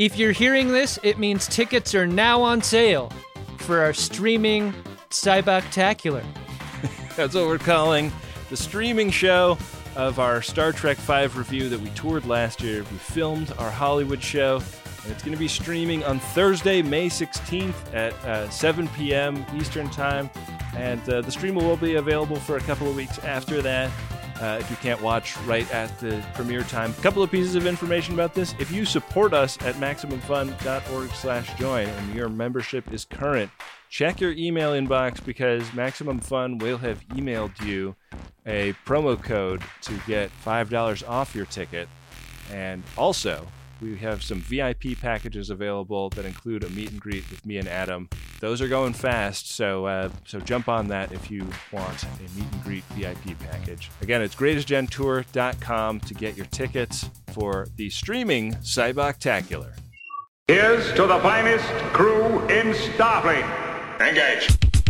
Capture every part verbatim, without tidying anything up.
If you're hearing this, it means tickets are now on sale for our streaming Cyboctacular. That's what we're calling the streaming show of our Star Trek five review that we toured last year. We filmed our Hollywood show, and it's going to be streaming on Thursday, May sixteenth at uh, seven p.m. Eastern Time. And uh, the stream will be available for a couple of weeks after that. Uh, if you can't watch right at the premiere time. A couple of pieces of information about this. If you support us at MaximumFun.org slash join and your membership is current, check your email inbox because Maximum Fun will have emailed you a promo code to get five dollars off your ticket. And also, we have some V I P packages available that include a meet and greet with me and Adam. Those are going fast, so uh, so jump on that if you want a meet and greet V I P package. Again, it's greatest gen tour dot com to get your tickets for the streaming Cyboctacular. Here's to the finest crew in Starfleet. Engage.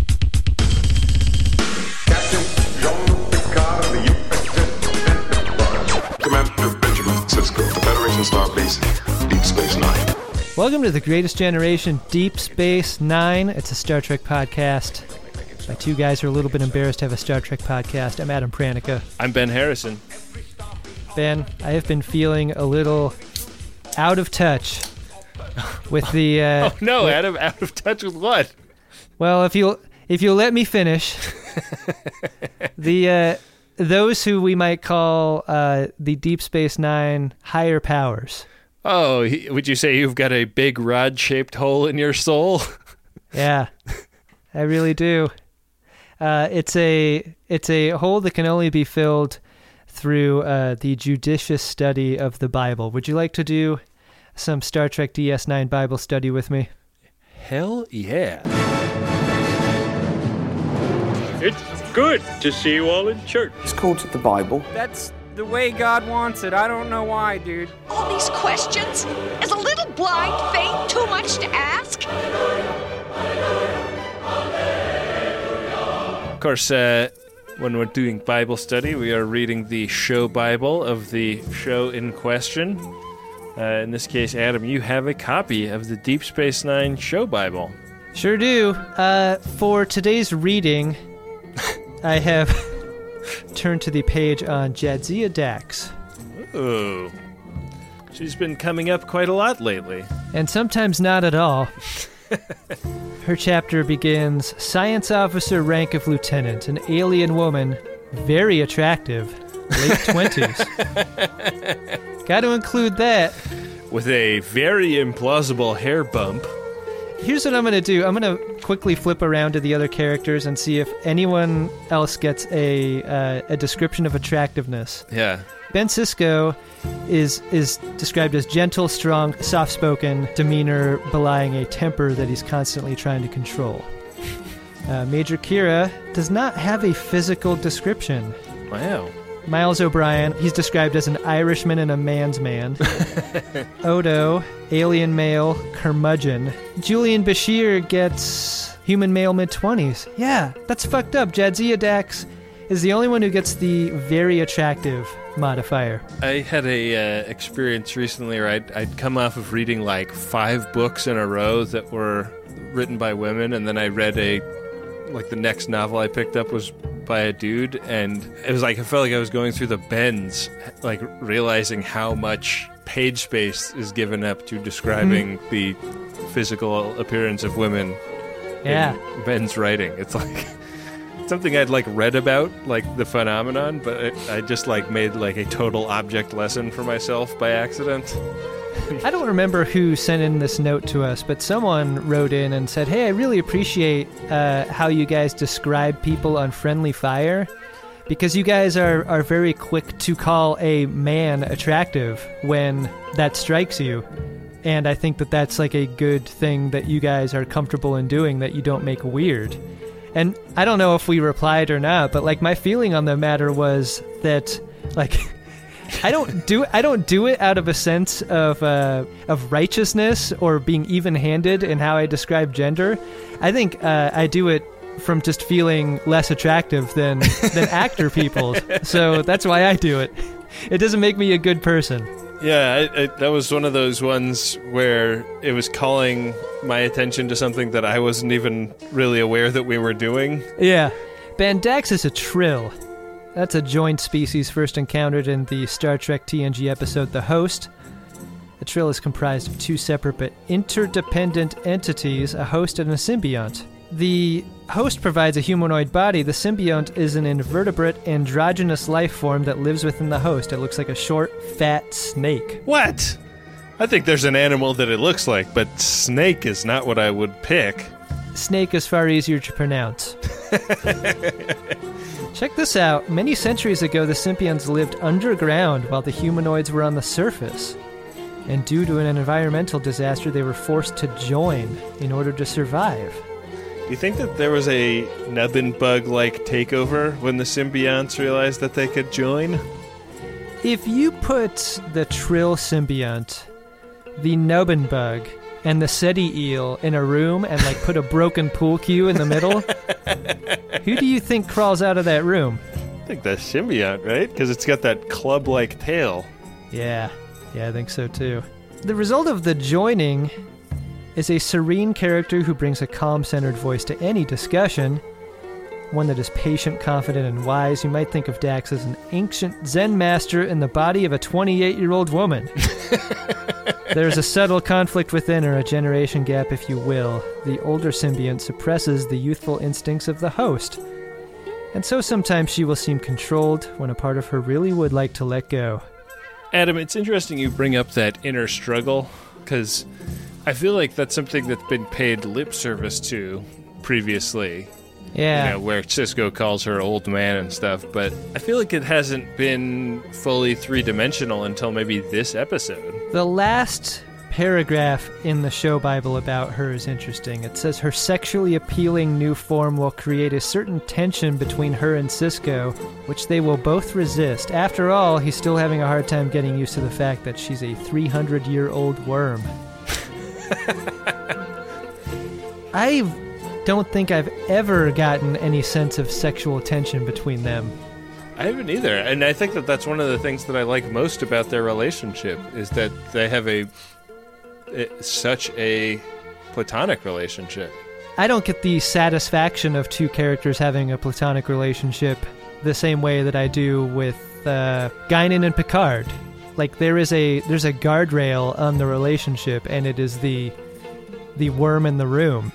Captain Jean-Luc Picard of the U S S Enterprise. Commander Benjamin Sisko, the Federation Starbase, Deep Space Nine. Welcome to the Greatest Generation Deep Space Nine. It's a Star Trek podcast by two guys who are a little bit embarrassed to have a Star Trek podcast. I'm Adam Pranica. I'm Ben Harrison. Ben, I have been feeling a little out of touch with the... Uh, oh no, with, Adam, out of touch with what? Well, if you'll, if you'll let me finish, the... Uh, those who we might call uh, the Deep Space Nine higher powers. Oh, would you say you've got a big rod-shaped hole in your soul? Yeah, I really do. Uh, it's a it's a hole that can only be filled through uh, the judicious study of the Bible. Would you like to do some Star Trek D S nine Bible study with me? Hell yeah. It's good to see you all in church. It's called the Bible. That's the way God wants it. I don't know why, dude. All these questions? Is a little blind faith too much to ask? Of course, uh, when we're doing Bible study, we are reading the show Bible of the show in question. Uh, in this case, Adam, you have a copy of the Deep Space Nine show Bible. Sure do. Uh, for today's reading, I have turned to the page on Jadzia Dax. Ooh. She's been coming up quite a lot lately. And sometimes not at all. Her chapter begins, Science Officer rank of Lieutenant, an alien woman, very attractive, late twenties. Got to include that. With a very implausible hair bump. Here's what I'm going to do. I'm going to quickly flip around to the other characters and see if anyone else gets a uh, a description of attractiveness. Yeah. Ben Sisko is is described as gentle, strong, soft-spoken, demeanor belying a temper that he's constantly trying to control. Uh, Major Kira does not have a physical description. Wow. Miles O'Brien, he's described as an Irishman and a man's man. Odo, alien male, curmudgeon. Julian Bashir gets human male mid-twenties. Yeah, that's fucked up. Jadzia Dax is the only one who gets the very attractive modifier. I had a uh, experience recently where I'd, I'd come off of reading like five books in a row that were written by women, and then I read a, like the next novel I picked up was by a dude, and it was like I felt like I was going through the bends, like realizing how much page space is given up to describing mm-hmm. the physical appearance of women yeah. in Ben's writing. It's like something I'd like read about, like the phenomenon, but it, I just like made like a total object lesson for myself by accident. I don't remember who sent in this note to us, but someone wrote in and said, hey, I really appreciate uh, how you guys describe people on Friendly Fire, because you guys are, are very quick to call a man attractive when that strikes you. And I think that that's like a good thing that you guys are comfortable in doing, that you don't make weird. And I don't know if we replied or not, but like my feeling on the matter was that like... I don't do I don't do it out of a sense of uh, of righteousness or being even-handed in how I describe gender. I think uh, I do it from just feeling less attractive than than actor people. So that's why I do it. It doesn't make me a good person. Yeah, I, I, that was one of those ones where it was calling my attention to something that I wasn't even really aware that we were doing. Yeah. Bandax is a trill. That's a joint species first encountered in the Star Trek T N G episode The Host. The trill is comprised of two separate but interdependent entities, a host and a symbiont. The host provides a humanoid body. The symbiont is an invertebrate, androgynous life form that lives within the host. It looks like a short, fat snake. What? I think there's an animal that it looks like, but snake is not what I would pick. Snake is far easier to pronounce. Check this out. Many centuries ago, the symbionts lived underground while the humanoids were on the surface. And due to an environmental disaster, they were forced to join in order to survive. Do you think that there was a nubbin bug-like takeover when the symbionts realized that they could join? If you put the Trill symbiont, the nubbin bug, and the Seti eel in a room and like put a broken pool cue in the middle, who do you think crawls out of that room? I think that's symbiont, right? Because it's got that club-like tail. Yeah. Yeah, I think so too. The result of the joining is a serene character who brings a calm-centered voice to any discussion, one that is patient, confident, and wise. You might think of Dax as an ancient Zen master in the body of a twenty-eight-year-old woman. There's a subtle conflict within her, a generation gap, if you will. The older symbiont suppresses the youthful instincts of the host, and so sometimes she will seem controlled when a part of her really would like to let go. Adam, it's interesting you bring up that inner struggle, because I feel like that's something that's been paid lip service to previously. Yeah. You know, where Cisco calls her old man and stuff, but I feel like it hasn't been fully three-dimensional until maybe this episode. The last paragraph in the show Bible about her is interesting. It says her sexually appealing new form will create a certain tension between her and Cisco, which they will both resist. After all, he's still having a hard time getting used to the fact that she's a three hundred year old worm. I don't think I've ever gotten any sense of sexual tension between them. I haven't either, and I think that that's one of the things that I like most about their relationship, is that they have a It's such a platonic relationship. I don't get the satisfaction of two characters having a platonic relationship the same way that I do with uh, Guinan and Picard. Like there is a there's a guardrail on the relationship, and it is the the worm in the room.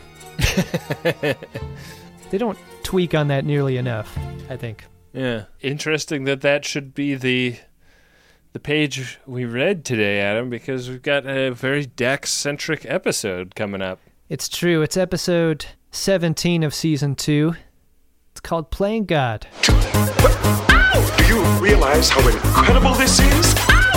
They don't tweak on that nearly enough, I think. Yeah, interesting that that should be the. The page we read today, Adam, because we've got a very Dax-centric episode coming up. It's true. It's episode seventeen of season two. It's called Playing God. Do you realize how incredible this is?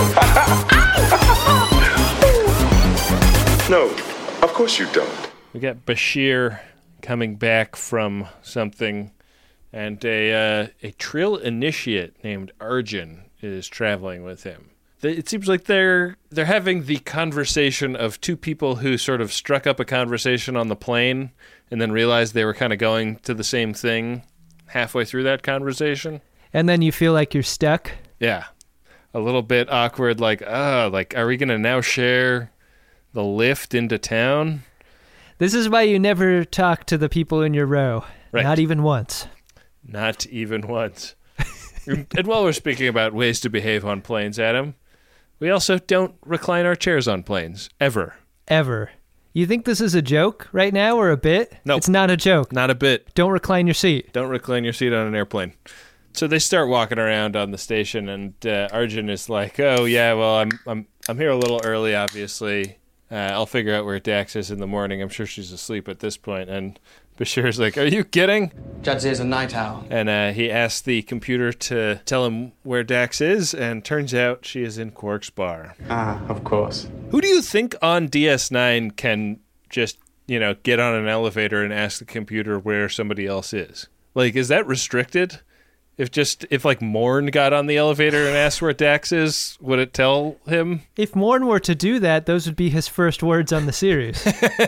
No, of course you don't. We got Bashir coming back from something, and a uh, a Trill initiate named Arjun is traveling with him. It seems like they're they're having the conversation of two people who sort of struck up a conversation on the plane and then realized they were kind of going to the same thing halfway through that conversation. And then you feel like you're stuck? Yeah. A little bit awkward, like, oh, like, are we going to now share the lift into town? This is why you never talk to the people in your row. Right. Not even once. Not even once. And while we're speaking about ways to behave on planes, Adam, we also don't recline our chairs on planes. Ever. Ever. You think this is a joke right now or a bit? No. It's not a joke. Not a bit. Don't recline your seat. Don't recline your seat on an airplane. So they start walking around on the station, and uh, Arjun is like, oh, yeah, well, I'm I'm I'm here a little early, obviously. Uh, I'll figure out where Dax is in the morning. I'm sure she's asleep at this point. And Bashir's like, are you kidding? Jadzir's a night owl. And uh, he asks the computer to tell him where Dax is, and turns out she is in Quark's bar. Ah, of course. Who do you think on D S nine can just, you know, get on an elevator and ask the computer where somebody else is? Like, is that restricted? If just, if like Morn got on the elevator and asked where Dax is, would it tell him? If Morn were to do that, those would be his first words on the series.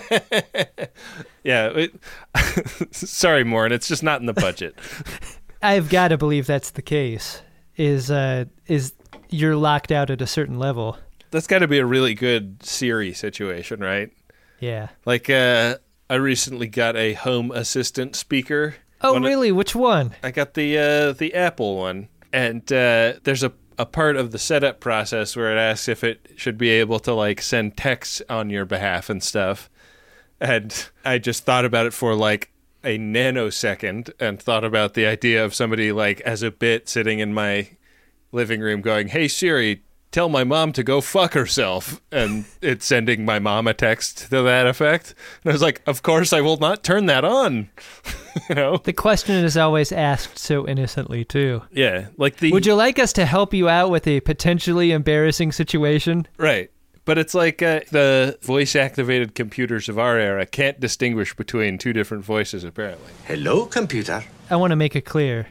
Yeah. It, sorry, Morn, it's just not in the budget. I've got to believe that's the case. Is uh, is you're locked out at a certain level. That's got to be a really good Siri situation, right? Yeah. Like, uh, I recently got a home assistant speaker. Oh, One really? of, Which one? I got the uh, the Apple one. And uh, there's a, a part of the setup process where it asks if it should be able to, like, send texts on your behalf and stuff. And I just thought about it for, like, a nanosecond and thought about the idea of somebody, like, as a bit sitting in my living room going, "Hey, Siri, tell my mom to go fuck herself," and it's sending my mom a text to that effect. And I was like, of course I will not turn that on. You know? The question is always asked so innocently, too. Yeah. Like the Would you like us to help you out with a potentially embarrassing situation? Right. But it's like uh, the voice-activated computers of our era can't distinguish between two different voices, apparently. Hello, computer. I want to make it clear.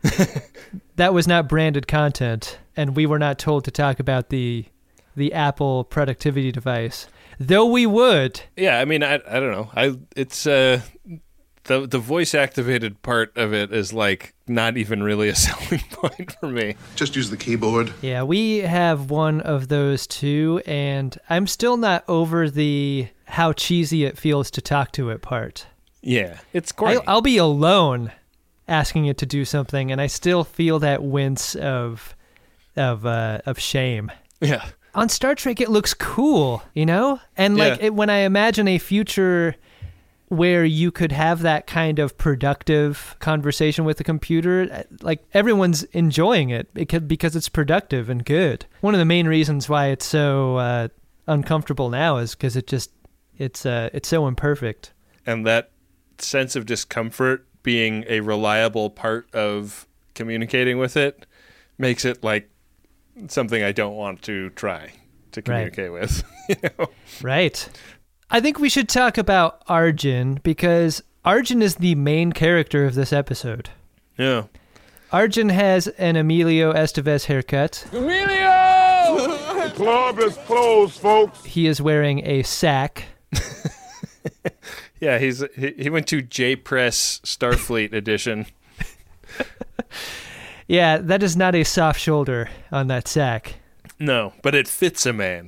That was not branded content, and we were not told to talk about the the Apple productivity device. Though we would. Yeah, I mean, I I don't know. I it's uh the the voice activated part of it is like not even really a selling point for me. Just use the keyboard. Yeah, we have one of those too, and I'm still not over the how cheesy it feels to talk to it part. Yeah, it's corny. I, I'll be alone asking it to do something, and I still feel that wince of of uh, of shame. Yeah. On Star Trek, it looks cool, you know? And like Yeah. it, when I imagine a future where you could have that kind of productive conversation with the computer, like everyone's enjoying it because it's productive and good. One of the main reasons why it's so uh, uncomfortable now is because it just it's uh, it's so imperfect. And that sense of discomfort being a reliable part of communicating with it makes it like something I don't want to try to communicate right. with. You know? Right. I think we should talk about Arjun because Arjun is the main character of this episode. Yeah. Arjun has an Emilio Estevez haircut. Emilio! The club is closed, folks. He is wearing a sack. Yeah, he's he, he went to J-Press Starfleet edition. Yeah, that is not a soft shoulder on that sack. No, but it fits a man.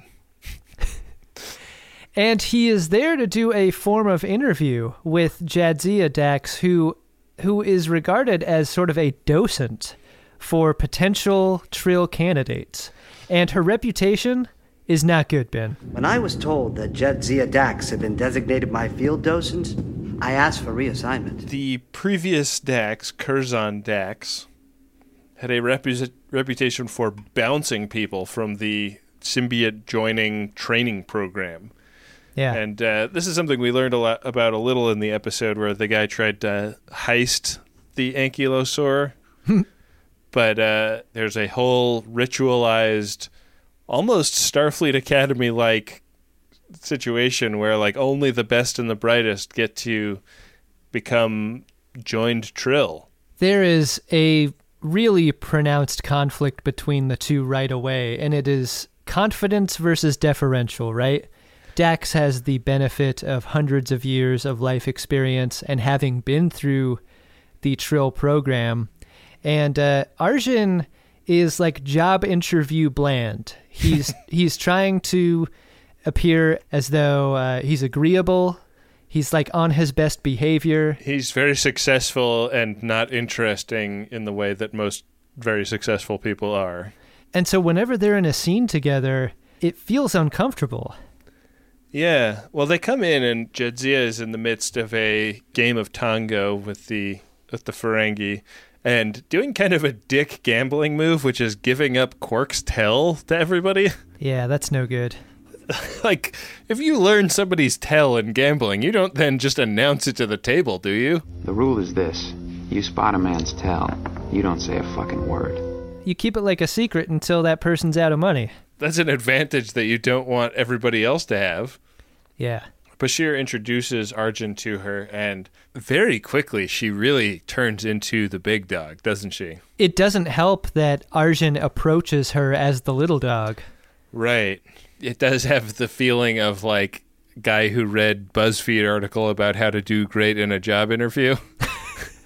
And he is there to do a form of interview with Jadzia Dax, who who is regarded as sort of a docent for potential Trill candidates. And her reputation is not good, Ben. When I was told that Jadzia Dax had been designated my field docent, I asked for reassignment. The previous Dax, Curzon Dax, had a repu- reputation for bouncing people from the symbiote joining training program. Yeah. And uh, this is something we learned a lot about a little in the episode where the guy tried to heist the Ankylosaur. But uh, there's a whole ritualized, almost Starfleet Academy-like situation where like only the best and the brightest get to become joined Trill. There is a really pronounced conflict between the two right away, and it is confidence versus deferential, right? Dax has the benefit of hundreds of years of life experience and having been through the Trill program. And uh, Arjun is like job interview bland. He's he's trying to appear as though uh, he's agreeable. He's like on his best behavior. He's very successful and not interesting in the way that most very successful people are. And so whenever they're in a scene together, it feels uncomfortable. Yeah, well, they come in and Jadzia is in the midst of a game of Tango with the with the Ferengi and doing kind of a dick gambling move, which is giving up Quark's tell to everybody. Yeah, that's no good. Like, if you learn somebody's tell in gambling, you don't then just announce it to the table, do you? The rule is this. You spot a man's tell. You don't say a fucking word. You keep it like a secret until that person's out of money. That's an advantage that you don't want everybody else to have. Yeah. Bashir introduces Arjun to her, and very quickly she really turns into the big dog, doesn't she? It doesn't help that Arjun approaches her as the little dog. Right. It does have the feeling of, like, guy who read BuzzFeed article about how to do great in a job interview.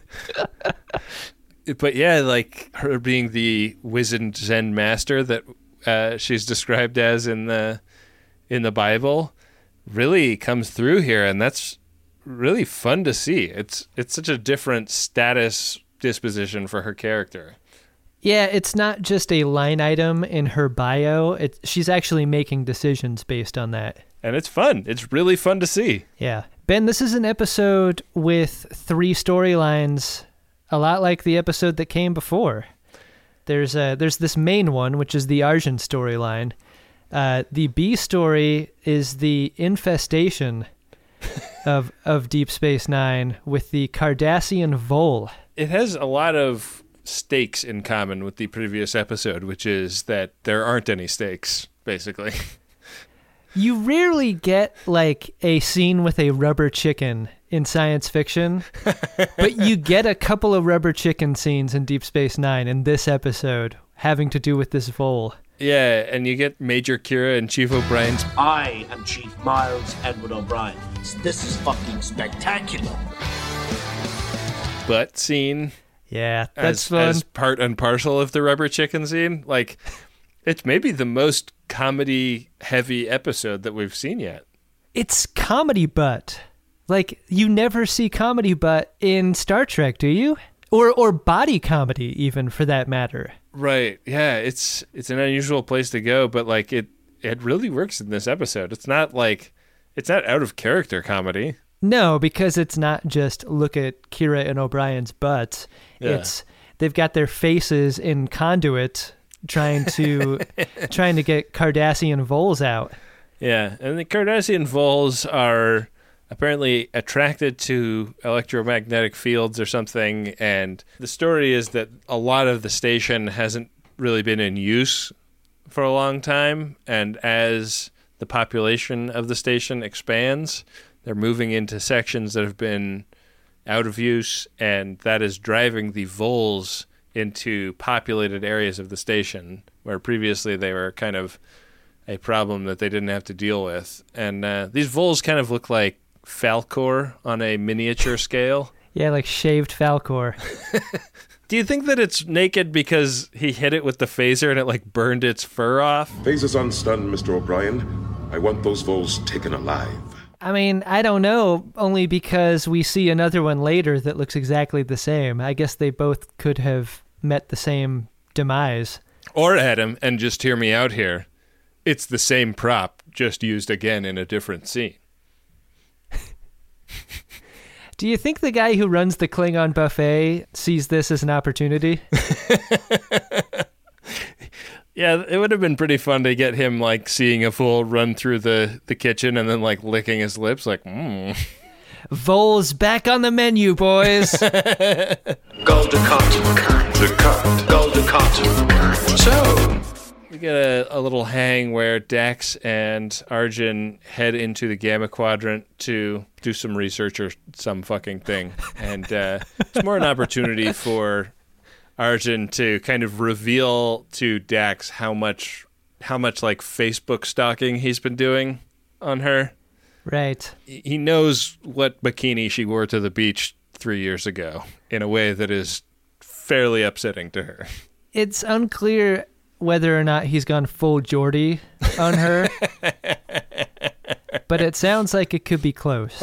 But yeah, like, her being the wizened Zen master that uh, she's described as in the in the Bible really comes through here, and that's really fun to see. It's it's such a different status disposition for her character. Yeah, it's not just a line item in her bio. It, she's actually making decisions based on that. And it's fun. It's really fun to see. Yeah. Ben, this is an episode with three storylines, a lot like the episode that came before. There's uh, there's this main one, which is the Arjun storyline. Uh, the B story is the infestation of of Deep Space Nine with the Cardassian vole. It has a lot of stakes in common with the previous episode, which is that there aren't any stakes, basically. You rarely get, like, a scene with a rubber chicken in science fiction, but you get a couple of rubber chicken scenes in Deep Space Nine in this episode having to do with this vole. Yeah, and you get Major Kira and Chief O'Brien's... I am Chief Miles Edward O'Brien. This is fucking spectacular. Butt scene. Yeah, that's as, fun. As part and parcel of the rubber chicken scene. Like, it's maybe the most comedy-heavy episode that we've seen yet. It's comedy butt. Like, you never see comedy butt in Star Trek, do you? Or or body comedy, even, for that matter. Right. Yeah, it's it's an unusual place to go, but, like, it, it really works in this episode. It's not, like, it's not out-of-character comedy. No, because it's not just look at Kira and O'Brien's butts. Yeah. It's they've got their faces in conduit trying to trying to get Cardassian voles out. Yeah, and the Cardassian voles are apparently attracted to electromagnetic fields or something, and the story is that a lot of the station hasn't really been in use for a long time, and as the population of the station expands, they're moving into sections that have been out of use, and that is driving the voles into populated areas of the station where previously they were kind of a problem that they didn't have to deal with. And uh, these voles kind of look like Falcor on a miniature scale. Yeah, like shaved Falcor. Do you think that it's naked because he hit it with the phaser and it like burned its fur off? Phaser's unstunned, Mister O'Brien. I want those voles taken alive. I mean, I don't know, only because we see another one later that looks exactly the same. I guess they both could have met the same demise. Or, Adam, and just hear me out here, it's the same prop, just used again in a different scene. Do you think the guy who runs the Klingon buffet sees this as an opportunity? Yeah, it would have been pretty fun to get him, like, seeing a fool run through the, the kitchen and then, like, licking his lips, like, mmm. Voles back on the menu, boys. Golden cut. The cut. Golden cut. So, we get a, a little hang where Dax and Arjun head into the Gamma Quadrant to do some research or some fucking thing. And uh, it's more an opportunity for Arjun to kind of reveal to Dax how much, how much like Facebook stalking he's been doing on her. Right. He knows what bikini she wore to the beach three years ago in a way that is fairly upsetting to her. It's unclear whether or not he's gone full Geordie on her, but it sounds like it could be close.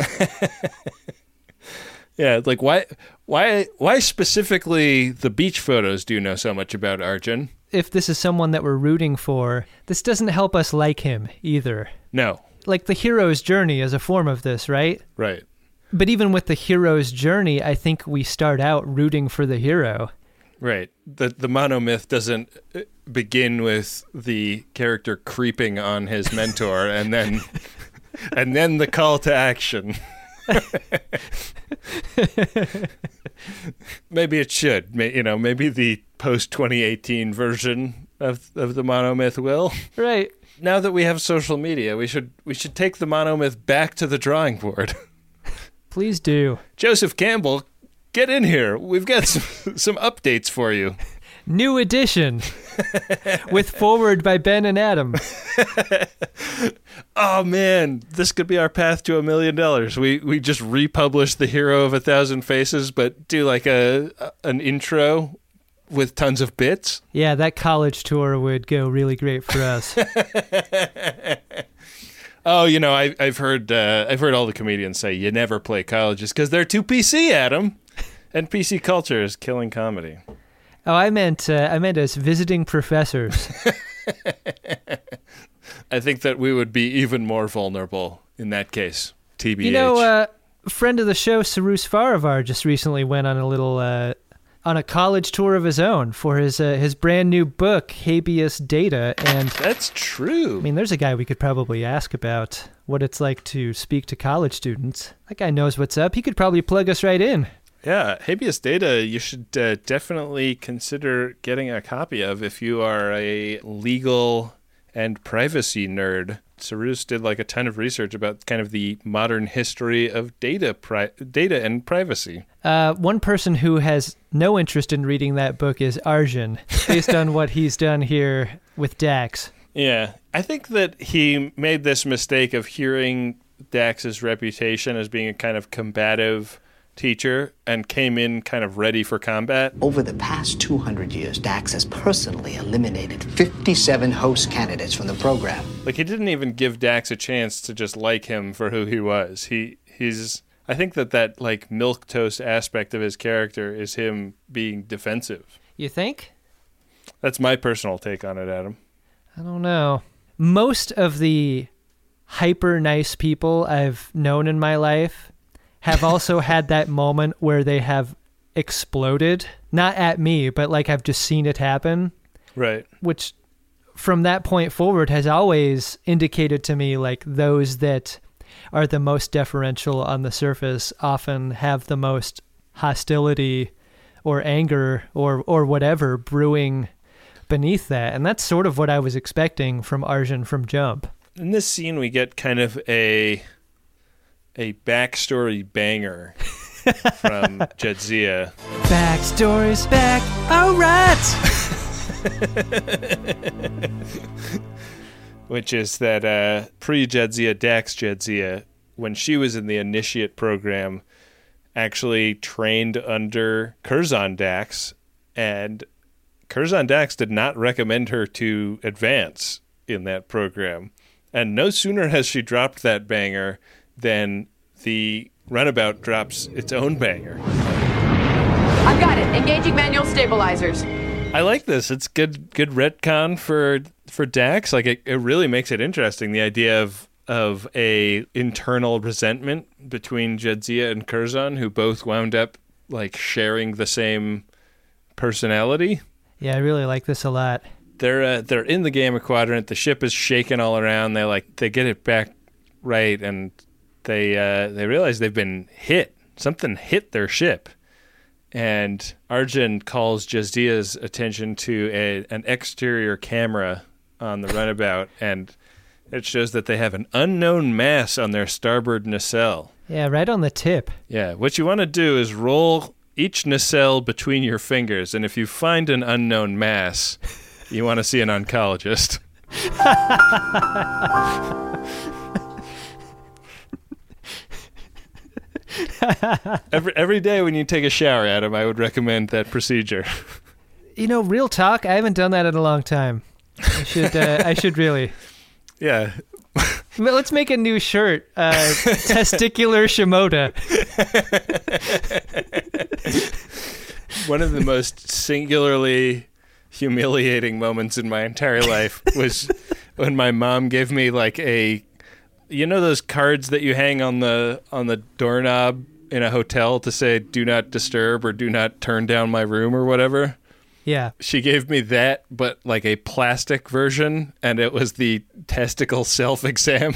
Yeah, like why, why, why specifically the beach photos do you know so much about, Arjun? If this is someone that we're rooting for, this doesn't help us like him either. No. Like the hero's journey is a form of this, right? Right. But even with the hero's journey, I think we start out rooting for the hero. Right. The the monomyth doesn't begin with the character creeping on his mentor and then and then the call to action. Maybe it should. You know, maybe the post twenty eighteen version of of the monomyth will. Right. Now that we have social media, we should we should take the monomyth back to the drawing board. Please do. Joseph Campbell, get in here. We've got some, some updates for you. New edition with forward by Ben and Adam. Oh man, this could be our path to a million dollars. We we just republish the Hero of a Thousand Faces, but do like a an intro with tons of bits. Yeah, that college tour would go really great for us. Oh, you know, I, I've heard uh, I've heard all the comedians say you never play colleges because they're too P C, Adam, and P C culture is killing comedy. Oh, I meant uh, I meant as visiting professors. I think that we would be even more vulnerable in that case. T B H. You know, uh, a friend of the show, Sarus Farivar, just recently went on a little uh, on a college tour of his own for his uh, his brand new book, Habeas Data, and that's true. I mean, there's a guy we could probably ask about what it's like to speak to college students. That guy knows what's up. He could probably plug us right in. Yeah, Habeas Data, you should uh, definitely consider getting a copy of if you are a legal and privacy nerd. Sarus did like a ton of research about kind of the modern history of data pri- data and privacy. Uh, one person who has no interest in reading that book is Arjun, based on what he's done here with Dax. Yeah, I think that he made this mistake of hearing Dax's reputation as being a kind of combative teacher and came in kind of ready for combat. Over the past two hundred years, Dax has personally eliminated fifty-seven host candidates from the program. Like, he didn't even give Dax a chance to just like him for who he was. He he's I think that that like milquetoast aspect of his character is him being defensive. You think? That's my personal take on it, Adam. I don't know. Most of the hyper nice people I've known in my life have also had that moment where they have exploded. Not at me, but like I've just seen it happen. Right. Which from that point forward has always indicated to me like those that are the most deferential on the surface often have the most hostility or anger or, or whatever brewing beneath that. And that's sort of what I was expecting from Arjun from Jump. In this scene, we get kind of a a backstory banger from Jadzia. Backstory's back. All right. Which is that uh, pre-Jadzia, Dax Jadzia, when she was in the initiate program, actually trained under Curzon Dax, and Curzon Dax did not recommend her to advance in that program. And no sooner has she dropped that banger than the runabout drops its own banger. I've got it. Engaging manual stabilizers. I like this. It's good good retcon for for Dax. Like it, it really makes it interesting, the idea of of a internal resentment between Jadzia and Curzon, who both wound up like sharing the same personality. Yeah, I really like this a lot. They're uh, they're in the Gamma Quadrant. The ship is shaking all around. They like they get it back right, and they uh, they realize they've been hit. Something hit their ship, and Arjun calls Jadzia's attention to a an exterior camera on the runabout, and it shows that they have an unknown mass on their starboard nacelle. Yeah, right on the tip. Yeah, what you want to do is roll each nacelle between your fingers, and if you find an unknown mass, you want to see an oncologist. every every day when you take a shower, Adam, I would recommend that procedure. You know, real talk, I haven't done that in a long time. I should uh, I should really. Yeah. But let's make a new shirt. Uh, Testicular Shimoda. One of the most singularly humiliating moments in my entire life was when my mom gave me like a, you know, those cards that you hang on the on the doorknob in a hotel to say "do not disturb" or "do not turn down my room" or whatever. Yeah. She gave me that, but like a plastic version, and it was the testicle self-exam.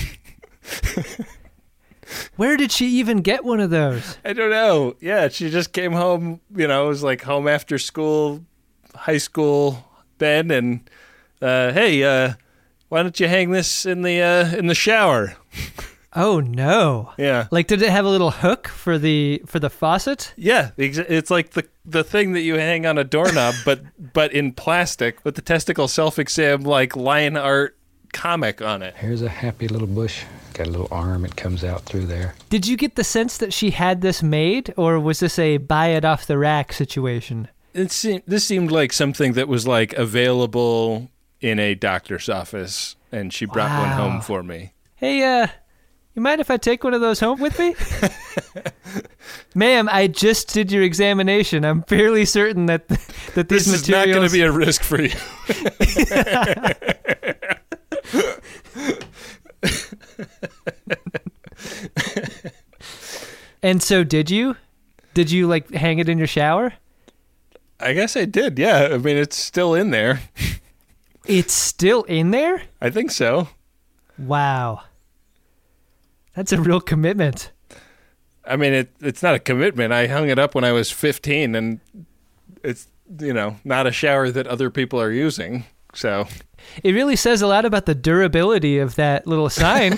Where did she even get one of those? I don't know. Yeah, she just came home, you know, it was like home after school, high school then, and uh, hey, uh, why don't you hang this in the uh, in the shower? Oh no! Yeah, like did it have a little hook for the for the faucet? Yeah, it's like the the thing that you hang on a doorknob, but but in plastic with the testicle self-exam like line art comic on it. Here's a happy little bush. Got a little arm. It comes out through there. Did you get the sense that she had this made, or was this a buy it off the rack situation? It seemed, this seemed like something that was like available in a doctor's office, and she brought Wow. one home for me. Hey, uh, you mind if I take one of those home with me? Ma'am, I just did your examination. I'm fairly certain that that these This materials... is not going to be a risk for you. And so did you? Did you, like, hang it in your shower? I guess I did, yeah. I mean, it's still in there. It's still in there? I think so. Wow. That's a real commitment. I mean, it it's not a commitment. I hung it up when I was fifteen, and it's, you know, not a shower that other people are using, so... It really says a lot about the durability of that little sign.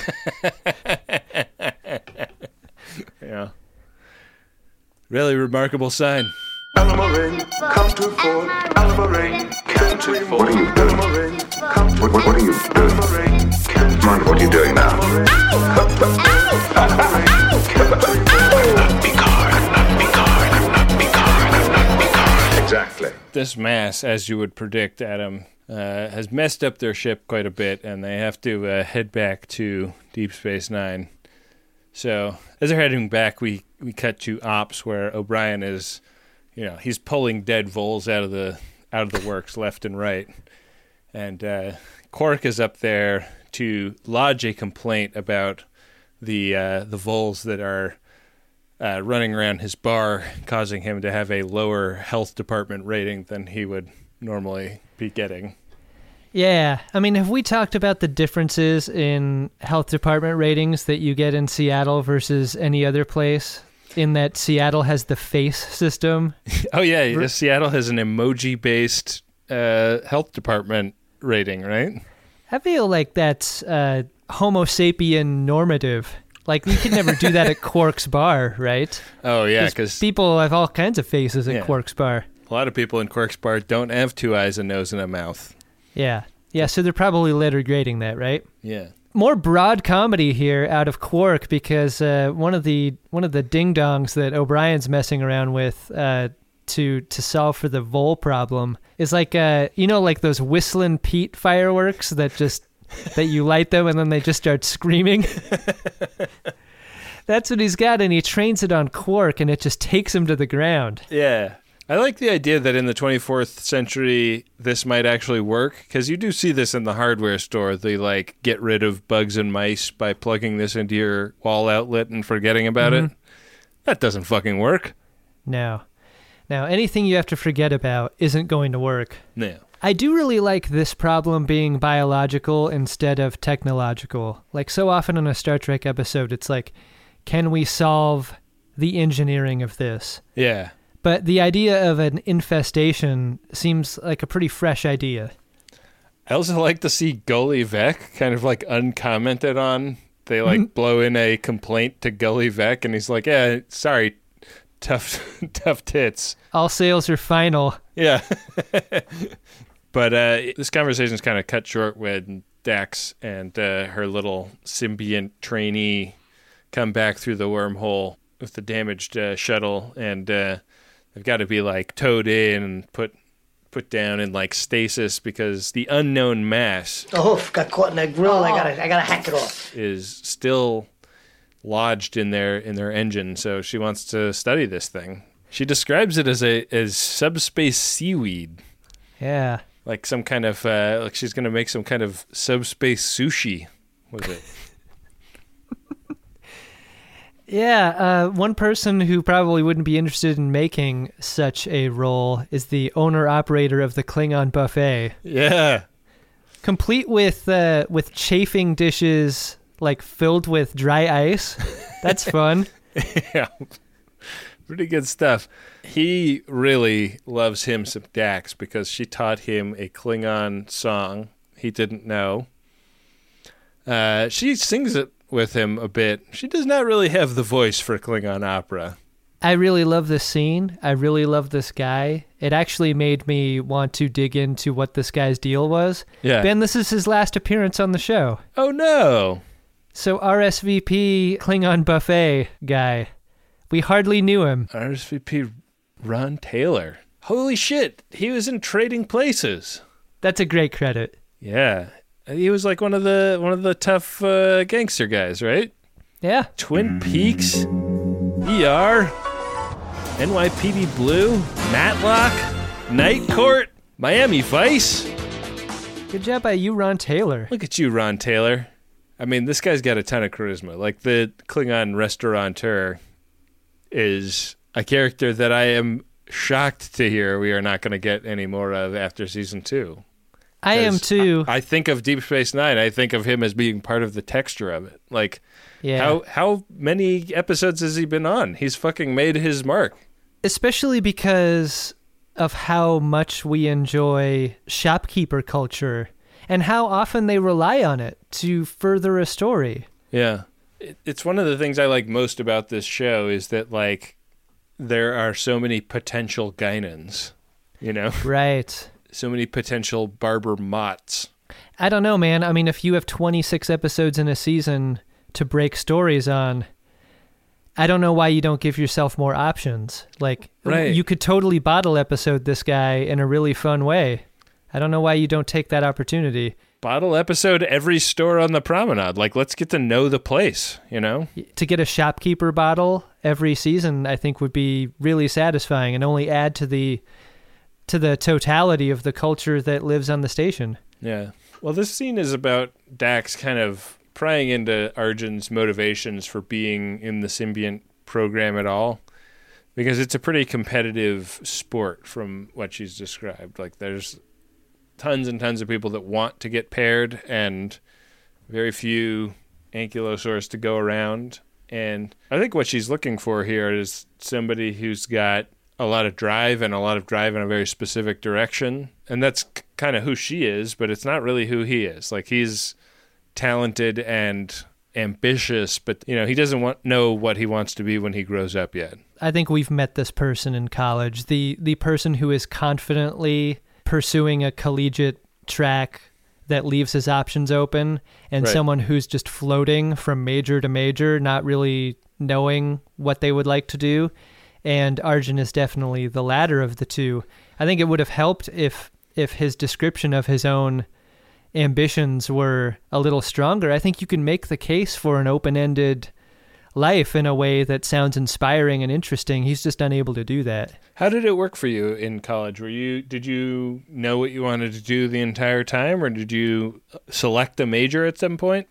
Yeah. Really remarkable sign. Alamarin, come to Ford. Alamarin, come to Ford. What are you doing? What, what, what are you doing? Mind, what are you doing now? Exactly. This mass, as you would predict, Adam, uh, has messed up their ship quite a bit, and they have to uh, head back to Deep Space Nine. So, as they're heading back, we, we cut to Ops, where O'Brien is, you know, he's pulling dead voles out of the out of the works left and right, and uh, Quark is up there to lodge a complaint about the uh, the voles that are uh, running around his bar, causing him to have a lower health department rating than he would normally be getting. Yeah. I mean, have we talked about the differences in health department ratings that you get in Seattle versus any other place? In that Seattle has the face system. Oh, yeah. Ver- Seattle has an emoji-based uh, health department rating, right? I feel like that's uh, Homo sapien normative. Like, you could never do that at Quark's bar, right? Oh, yeah, because people have all kinds of faces at yeah. Quark's bar. A lot of people in Quark's bar don't have two eyes, a nose, and a mouth. Yeah. Yeah, so they're probably letter grading that, right? Yeah. More broad comedy here out of Quark, because uh, one of the one of the ding-dongs that O'Brien's messing around with uh, to to solve for the vole problem is like, uh, you know, like those Whistling Pete fireworks that just... that you light them and then they just start screaming. That's what he's got, and he trains it on Quark, and it just takes him to the ground. Yeah. I like the idea that in the twenty-fourth century, this might actually work, because you do see this in the hardware store. They, like, get rid of bugs and mice by plugging this into your wall outlet and forgetting about mm-hmm. it. That doesn't fucking work. No. Now, anything you have to forget about isn't going to work. No. I do really like this problem being biological instead of technological. Like, so often in a Star Trek episode, it's like, can we solve the engineering of this? Yeah. But the idea of an infestation seems like a pretty fresh idea. I also like to see Gully Vec kind of like uncommented on. They like mm-hmm. blow in a complaint to Gully Vec, and he's like, yeah, sorry, tough, tough tits. All sales are final. Yeah. But uh, this conversation is kind of cut short when Dax and uh, her little symbiont trainee come back through the wormhole with the damaged uh, shuttle, and uh, they've got to be like towed in and put put down in like stasis because the unknown mass. The hoof got caught in that grill. Oh. I gotta, I gotta hack it off. Is still lodged in their in their engine, so she wants to study this thing. She describes it as a as subspace seaweed. Yeah. Like some kind of, uh, like she's going to make some kind of subspace sushi with it. Yeah, uh, one person who probably wouldn't be interested in making such a roll is the owner-operator of the Klingon buffet. Yeah. Complete with uh, with chafing dishes, like filled with dry ice. That's fun. Yeah. Pretty good stuff. He really loves him some Dax because she taught him a Klingon song he didn't know. Uh, she sings it with him a bit. She does not really have the voice for Klingon opera. I really love this scene. I really love this guy. It actually made me want to dig into what this guy's deal was. Yeah. Ben, this is his last appearance on the show. Oh, no. So R S V P Klingon buffet guy. We hardly knew him. R S V P Ron Taylor. Holy shit, he was in Trading Places. That's a great credit. Yeah. He was like one of the one of the tough uh, gangster guys, right? Yeah. Twin Peaks, E R, N Y P D Blue, Matlock, Night Court, Miami Vice. Good job by you, Ron Taylor. Look at you, Ron Taylor. I mean, this guy's got a ton of charisma. Like, the Klingon restaurateur is a character that I am shocked to hear we are not going to get any more of after season two. I am too. I, I think of Deep Space Nine. I think of him as being part of the texture of it. Like, yeah. how how many episodes has he been on? He's fucking made his mark. Especially because of how much we enjoy shopkeeper culture and how often they rely on it to further a story. Yeah. It, it's one of the things I like most about this show is that, like, there are so many potential Guinans, you know? Right. So many potential Barbara Motts. I don't know, man. I mean, if you have twenty-six episodes in a season to break stories on, I don't know why you don't give yourself more options. Like, right. You could totally bottle episode this guy in a really fun way. I don't know why you don't take that opportunity. Bottle episode every store on the promenade. Like, let's get to know the place, you know? To get a shopkeeper bottle every season, I think would be really satisfying and only add to the to the totality of the culture that lives on the station. Yeah. Well, this scene is about Dax kind of prying into Arjun's motivations for being in the symbiont program at all, because it's a pretty competitive sport from what she's described. Like, there's tons and tons of people that want to get paired and very few ankylosaurs to go around. And I think what she's looking for here is somebody who's got a lot of drive and a lot of drive in a very specific direction. And that's c- kind of who she is, but it's not really who he is. Like, he's talented and ambitious, but, you know, he doesn't want know what he wants to be when he grows up yet. I think we've met this person in college, the the person who is confidently pursuing a collegiate track that leaves his options open, and Right. someone who's just floating from major to major, not really knowing what they would like to do. And Arjun is definitely the latter of the two. I think it would have helped if if his description of his own ambitions were a little stronger. I think you can make the case for an open-ended life in a way that sounds inspiring and interesting. He's just unable to do that. How did it work for you in college? Were you did you know what you wanted to do the entire time, or did you select a major at some point?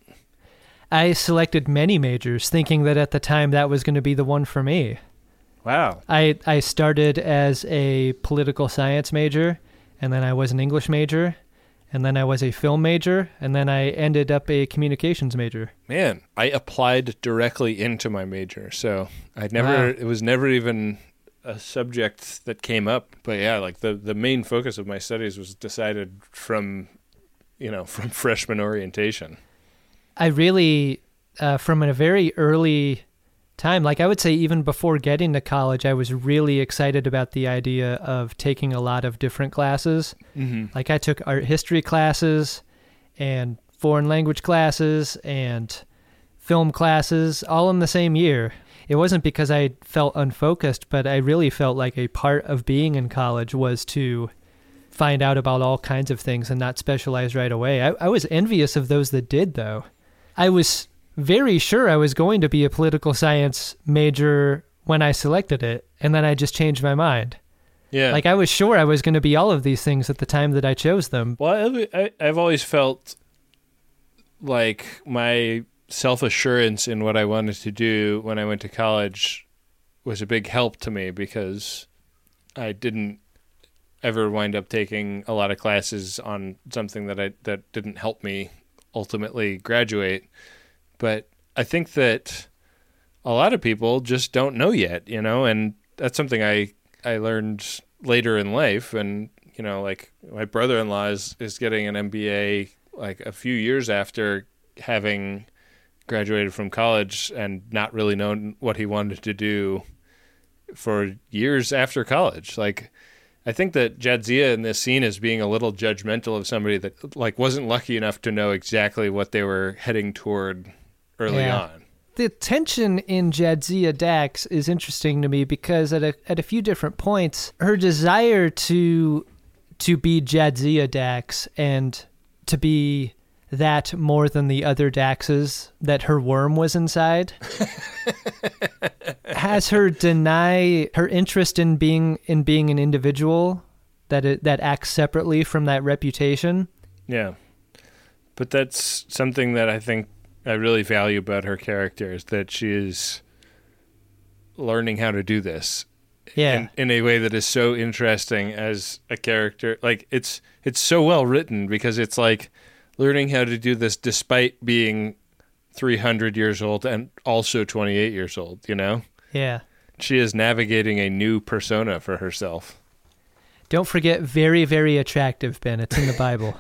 I selected many majors, thinking that at the time that was going to be the one for me. Wow. I, I started as a political science major, and then I was an English major, and then I was a film major, and then I ended up a communications major. Man, I applied directly into my major, so I never Wow. it was never even a subject that came up. But yeah, like the, the main focus of my studies was decided from, you know, from freshman orientation. I really, uh, from a very early time, like I would say even before getting to college, I was really excited about the idea of taking a lot of different classes. Mm-hmm. Like I took art history classes and foreign language classes and film classes all in the same year. It wasn't because I felt unfocused, but I really felt like a part of being in college was to find out about all kinds of things and not specialize right away. I, I was envious of those that did, though. I was very sure I was going to be a political science major when I selected it, and then I just changed my mind. Yeah. Like I was sure I was going to be all of these things at the time that I chose them. Well, I, I, I've always felt like my self-assurance in what I wanted to do when I went to college was a big help to me, because I didn't ever wind up taking a lot of classes on something that I that didn't help me ultimately graduate. But I think that a lot of people just don't know yet, you know, and that's something I, I learned later in life. And, you know, like my brother-in-law is, is getting an M B A like a few years after having graduated from college and not really known what he wanted to do for years after college. Like, I think that Jadzia in this scene is being a little judgmental of somebody that like wasn't lucky enough to know exactly what they were heading toward early Yeah. on. The tension in Jadzia Dax is interesting to me because at a at a few different points, her desire to to be Jadzia Dax and to be that more than the other Daxes that her worm was inside has her deny her interest in being in being an individual that it, that acts separately from that reputation. Yeah. But that's something that I think I really value about her character, is that she is learning how to do this. Yeah. In, in a way that is so interesting as a character. Like, it's it's so well written because it's like learning how to do this despite being three hundred years old and also twenty-eight years old, you know? Yeah. She is navigating a new persona for herself. Don't forget, very, very attractive, Ben. It's in the Bible.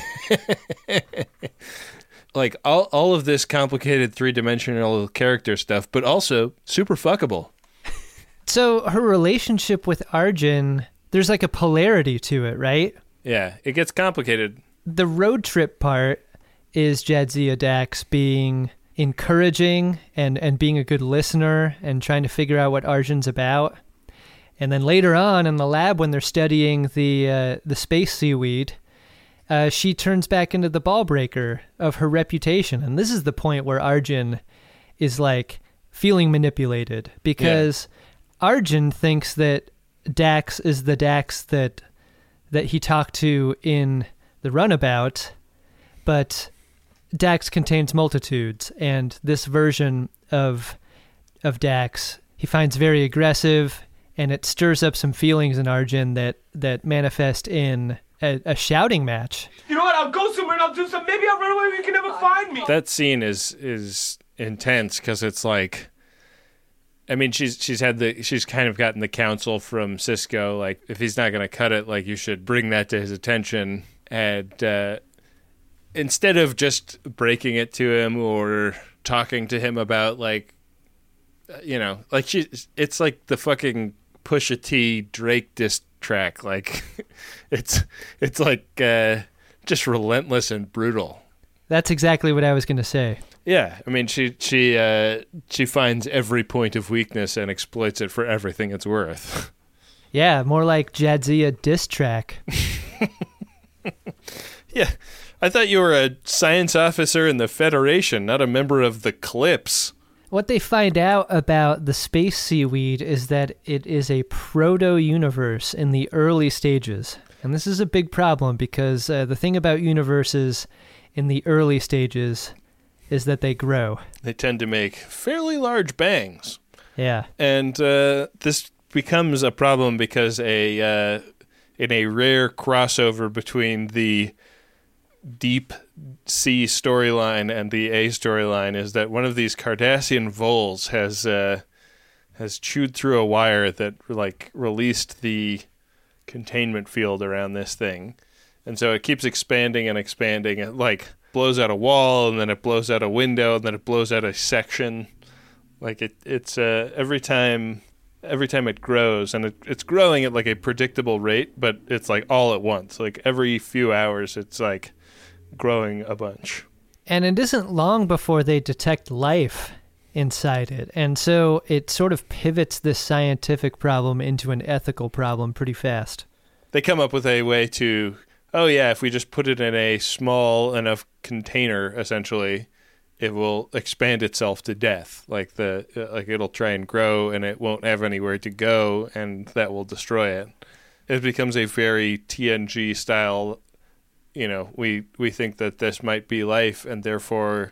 Like, all, all of this complicated three-dimensional character stuff, but also super fuckable. So her relationship with Arjun, there's like a polarity to it, right? Yeah, it gets complicated. The road trip part is Jadzia Dax being encouraging and, and being a good listener and trying to figure out what Arjun's about. And then later on in the lab when they're studying the uh, the space seaweed, uh, she turns back into the ball breaker of her reputation. And this is the point where Arjun is like feeling manipulated because yeah. Arjun thinks that Dax is the Dax that that he talked to in the runabout, but Dax contains multitudes, and this version of of Dax he finds very aggressive, and it stirs up some feelings in Arjun that, that manifest in a, a shouting match. You know what? I'll go somewhere and I'll do something. Maybe I'll run away where you can never find me. That scene is is intense because it's like, I mean, she's she's had the she's kind of gotten the counsel from Sisko, like, if he's not going to cut it, like, you should bring that to his attention. And uh, instead of just breaking it to him or talking to him about, like, you know, like, she, it's like the fucking Pusha T Drake diss track. Like, it's it's like uh, just relentless and brutal. That's exactly what I was going to say. Yeah, I mean, she she uh, she finds every point of weakness and exploits it for everything it's worth. Yeah, more like Jadzia diss track. Yeah, I thought you were a science officer in the Federation, not a member of the Clips. What they find out about the space seaweed is that it is a proto-universe in the early stages. And this is a big problem because uh, the thing about universes in the early stages is that they grow. They tend to make fairly large bangs. Yeah. And uh, this becomes a problem because a uh, in a rare crossover between the deep C storyline and the A storyline is that one of these Cardassian voles has uh, has chewed through a wire that like released the containment field around this thing, and so it keeps expanding and expanding. It like blows out a wall, and then it blows out a window, and then it blows out a section. Like it, it's uh, every time. Every time it grows, and it, it's growing at like a predictable rate, but it's like all at once. Like every few hours, it's like growing a bunch. And it isn't long before they detect life inside it. And so it sort of pivots this scientific problem into an ethical problem pretty fast. They come up with a way to, oh yeah, if we just put it in a small enough container, essentially, it will expand itself to death. Like the like it'll try and grow, and it won't have anywhere to go, and that will destroy it. It becomes a very T N G style. You know, we we think that this might be life, and therefore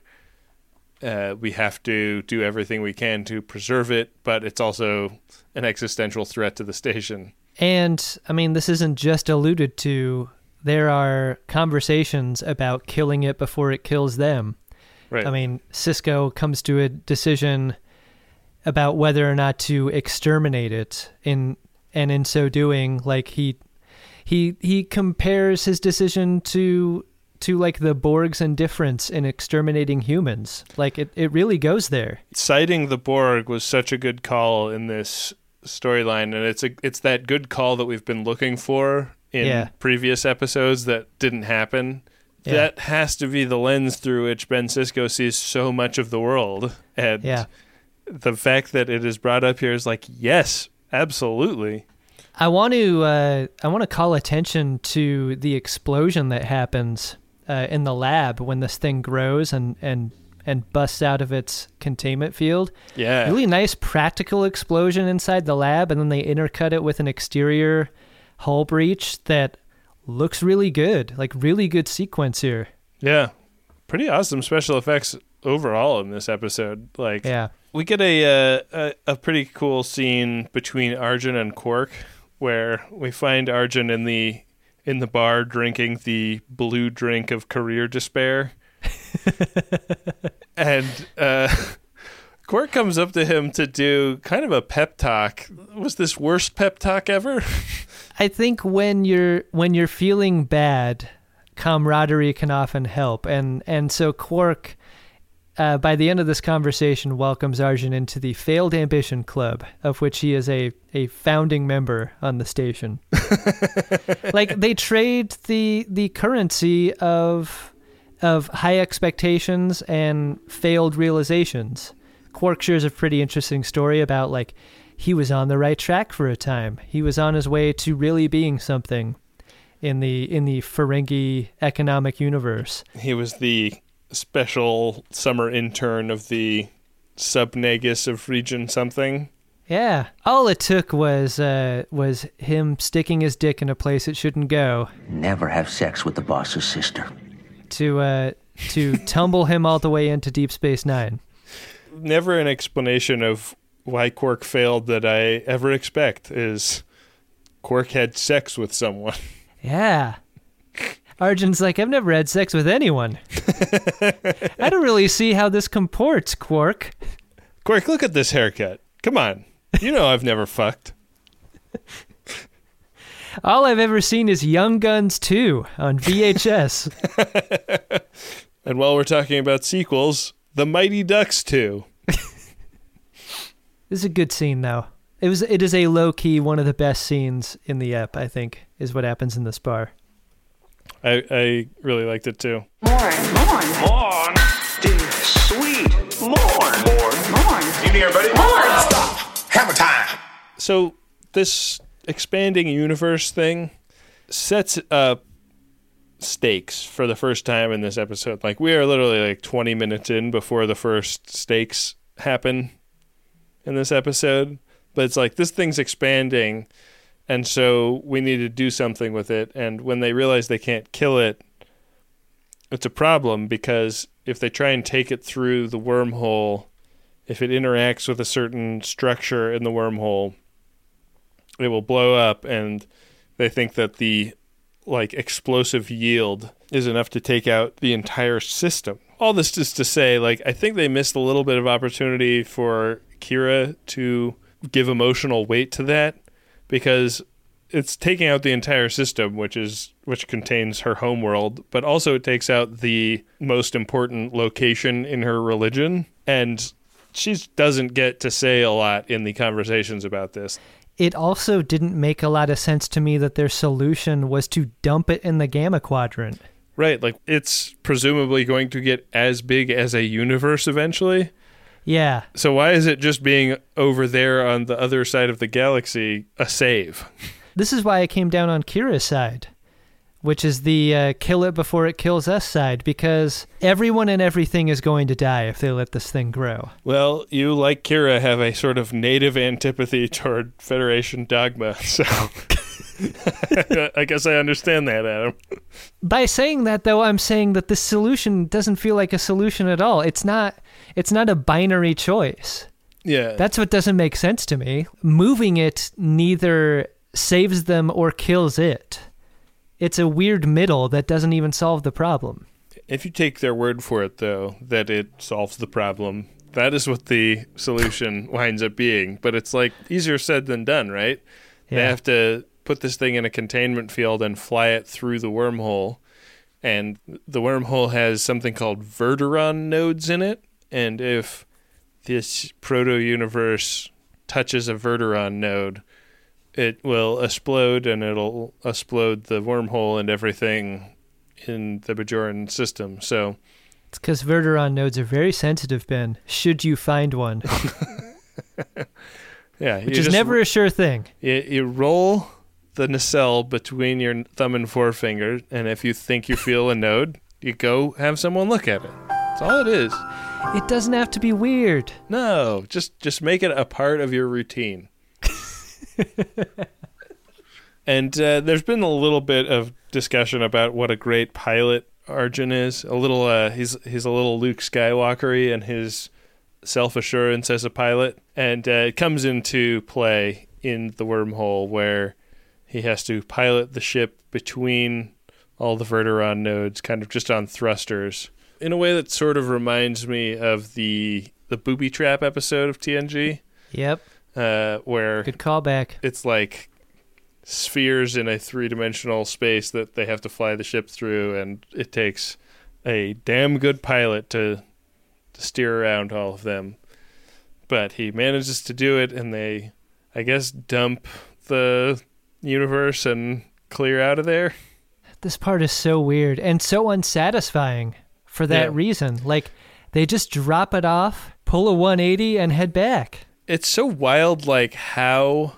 uh, we have to do everything we can to preserve it. But it's also an existential threat to the station. And I mean, this isn't just alluded to. There are conversations about killing it before it kills them. Right. I mean, Sisko comes to a decision about whether or not to exterminate it, in and in so doing, like he he he compares his decision to to like the Borg's indifference in exterminating humans. Like it, it really goes there. Citing the Borg was such a good call in this storyline, and it's a it's that good call that we've been looking for in yeah. previous episodes that didn't happen. Yeah. That has to be the lens through which Ben Sisko sees so much of the world. And yeah. the fact that it is brought up here is like, yes, absolutely. I want to uh, I want to call attention to the explosion that happens uh, in the lab when this thing grows and, and and busts out of its containment field. Yeah. Really nice practical explosion inside the lab, and then they intercut it with an exterior hull breach that looks really good. Like, really good sequence here. Yeah. Pretty awesome special effects overall in this episode. Like, yeah. We get a, uh, a a pretty cool scene between Arjun and Quark, where we find Arjun in the in the bar drinking the blue drink of career despair. and uh, Quark comes up to him to do kind of a pep talk. Was this worst pep talk ever? I think when you're when you're feeling bad, camaraderie can often help, and and so Quark, uh, by the end of this conversation, welcomes Arjun into the Failed Ambition Club, of which he is a a founding member on the station. Like, they trade the the currency of of high expectations and failed realizations. Quark shares a pretty interesting story about, like, he was on the right track for a time. He was on his way to really being something in the in the Ferengi economic universe. He was the special summer intern of the Subnegus of Region something. Yeah. All it took was uh, was him sticking his dick in a place it shouldn't go. Never have sex with the boss's sister. To uh, to tumble him all the way into Deep Space Nine. Never an explanation of why Quark failed that I ever expect is Quark had sex with someone. Yeah. Arjun's like, I've never had sex with anyone. I don't really see how this comports, Quark. Quark, look at this haircut. Come on. You know I've never fucked. All I've ever seen is Young Guns two on V H S. And while we're talking about sequels, The Mighty Ducks two. This is a good scene, though. It was. It is a low-key one of the best scenes in the ep, I think, is what happens in this bar. I, I really liked it, too. More, more, more. Dude, sweet. More, more, more. You need everybody? More. Stop. Hammer time. So this expanding universe thing sets up stakes for the first time in this episode. Like, we are literally like twenty minutes in before the first stakes happen in this episode. But it's like, this thing's expanding, and so we need to do something with it. And when they realize they can't kill it, it's a problem, because if they try and take it through the wormhole, if it interacts with a certain structure in the wormhole, it will blow up, and they think that the like explosive yield is enough to take out the entire system. All this is to say, like, I think they missed a little bit of opportunity for Kira to give emotional weight to that, because it's taking out the entire system, which is which contains her homeworld, but also it takes out the most important location in her religion, and she doesn't get to say a lot in the conversations about this. It also didn't make a lot of sense to me that their solution was to dump it in the Gamma Quadrant. Right, like, it's presumably going to get as big as a universe eventually. Yeah. So why is it just being over there on the other side of the galaxy a save? This is why I came down on Kira's side, which is the uh, kill it before it kills us side, because everyone and everything is going to die if they let this thing grow. Well, you, like Kira, have a sort of native antipathy toward Federation dogma, so I guess I understand that, Adam. By saying that, though, I'm saying that this solution doesn't feel like a solution at all. It's not, it's not a binary choice. Yeah. That's what doesn't make sense to me. Moving it neither saves them or kills it. It's a weird middle that doesn't even solve the problem. If you take their word for it, though, that it solves the problem, that is what the solution winds up being. But it's like easier said than done, right? Yeah. They have to put this thing in a containment field and fly it through the wormhole. And the wormhole has something called Verderon nodes in it. And if this proto-universe touches a Verderon node, it will explode, and it'll explode the wormhole and everything in the Bajoran system. So it's because Verderon nodes are very sensitive, Ben, should you find one. Yeah, which is never a sure thing. You, you roll the nacelle between your thumb and forefinger, and if you think you feel a node, you go have someone look at it. That's all it is. It doesn't have to be weird. No, just just make it a part of your routine. And uh, there's been a little bit of discussion about what a great pilot Arjun is. A little, uh, he's he's a little Luke Skywalker-y in his self-assurance as a pilot, and uh, it comes into play in the wormhole where he has to pilot the ship between all the Verderon nodes, kind of just on thrusters, in a way that sort of reminds me of the the booby trap episode of T N G. Yep. Uh, where good callback. It's like spheres in a three-dimensional space that they have to fly the ship through, and it takes a damn good pilot to to steer around all of them. But he manages to do it, and they, I guess, dump the universe and clear out of there. This part is so weird and so unsatisfying for that Yeah. reason. Like, they just drop it off, pull a one eighty, and head back. It's so wild, like, how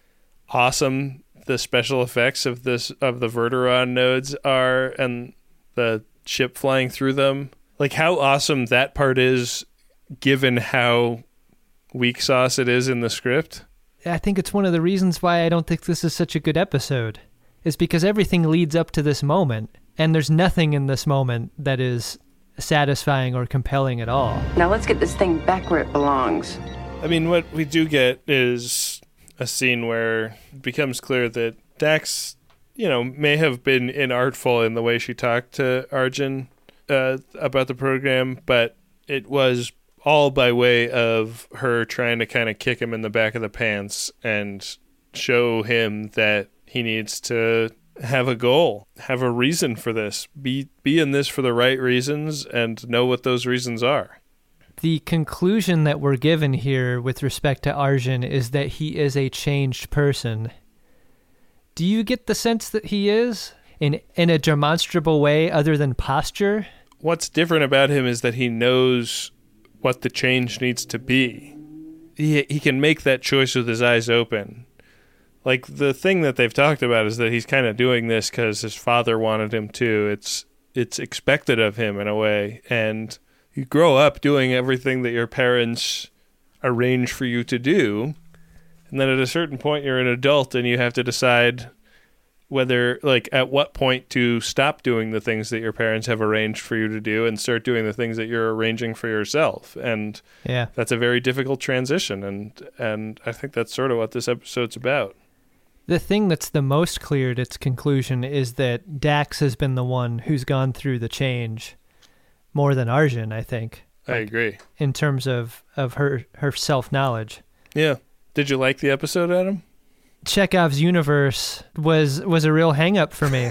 awesome the special effects of this of the Verderon nodes are, and the ship flying through them. Like, how awesome that part is, given how weak sauce it is in the script. I think it's one of the reasons why I don't think this is such a good episode, is because everything leads up to this moment, and there's nothing in this moment that is satisfying or compelling at all. Now let's get this thing back where it belongs. I mean, what we do get is a scene where it becomes clear that Dax, you know, may have been inartful in the way she talked to Arjun uh, about the program, but it was all by way of her trying to kind of kick him in the back of the pants and show him that he needs to have a goal, have a reason for this, be be in this for the right reasons, and know what those reasons are. The conclusion that we're given here with respect to Arjun is that he is a changed person. Do you get the sense that he is? In in a demonstrable way other than posture? What's different about him is that he knows what the change needs to be. He he can make that choice with his eyes open. Like, the thing that they've talked about is that he's kind of doing this because his father wanted him to. It's it's expected of him in a way, and you grow up doing everything that your parents arrange for you to do, and then at a certain point you're an adult and you have to decide whether, like, at what point to stop doing the things that your parents have arranged for you to do and start doing the things that you're arranging for yourself. And yeah, that's a very difficult transition, and and I think that's sort of what this episode's about. The thing that's the most clear at its conclusion is that Dax has been the one who's gone through the change more than Arjun, I think. I agree. In terms of, of her, her self-knowledge. Yeah. Did you like the episode, Adam? Chekhov's universe was was a real hang-up for me.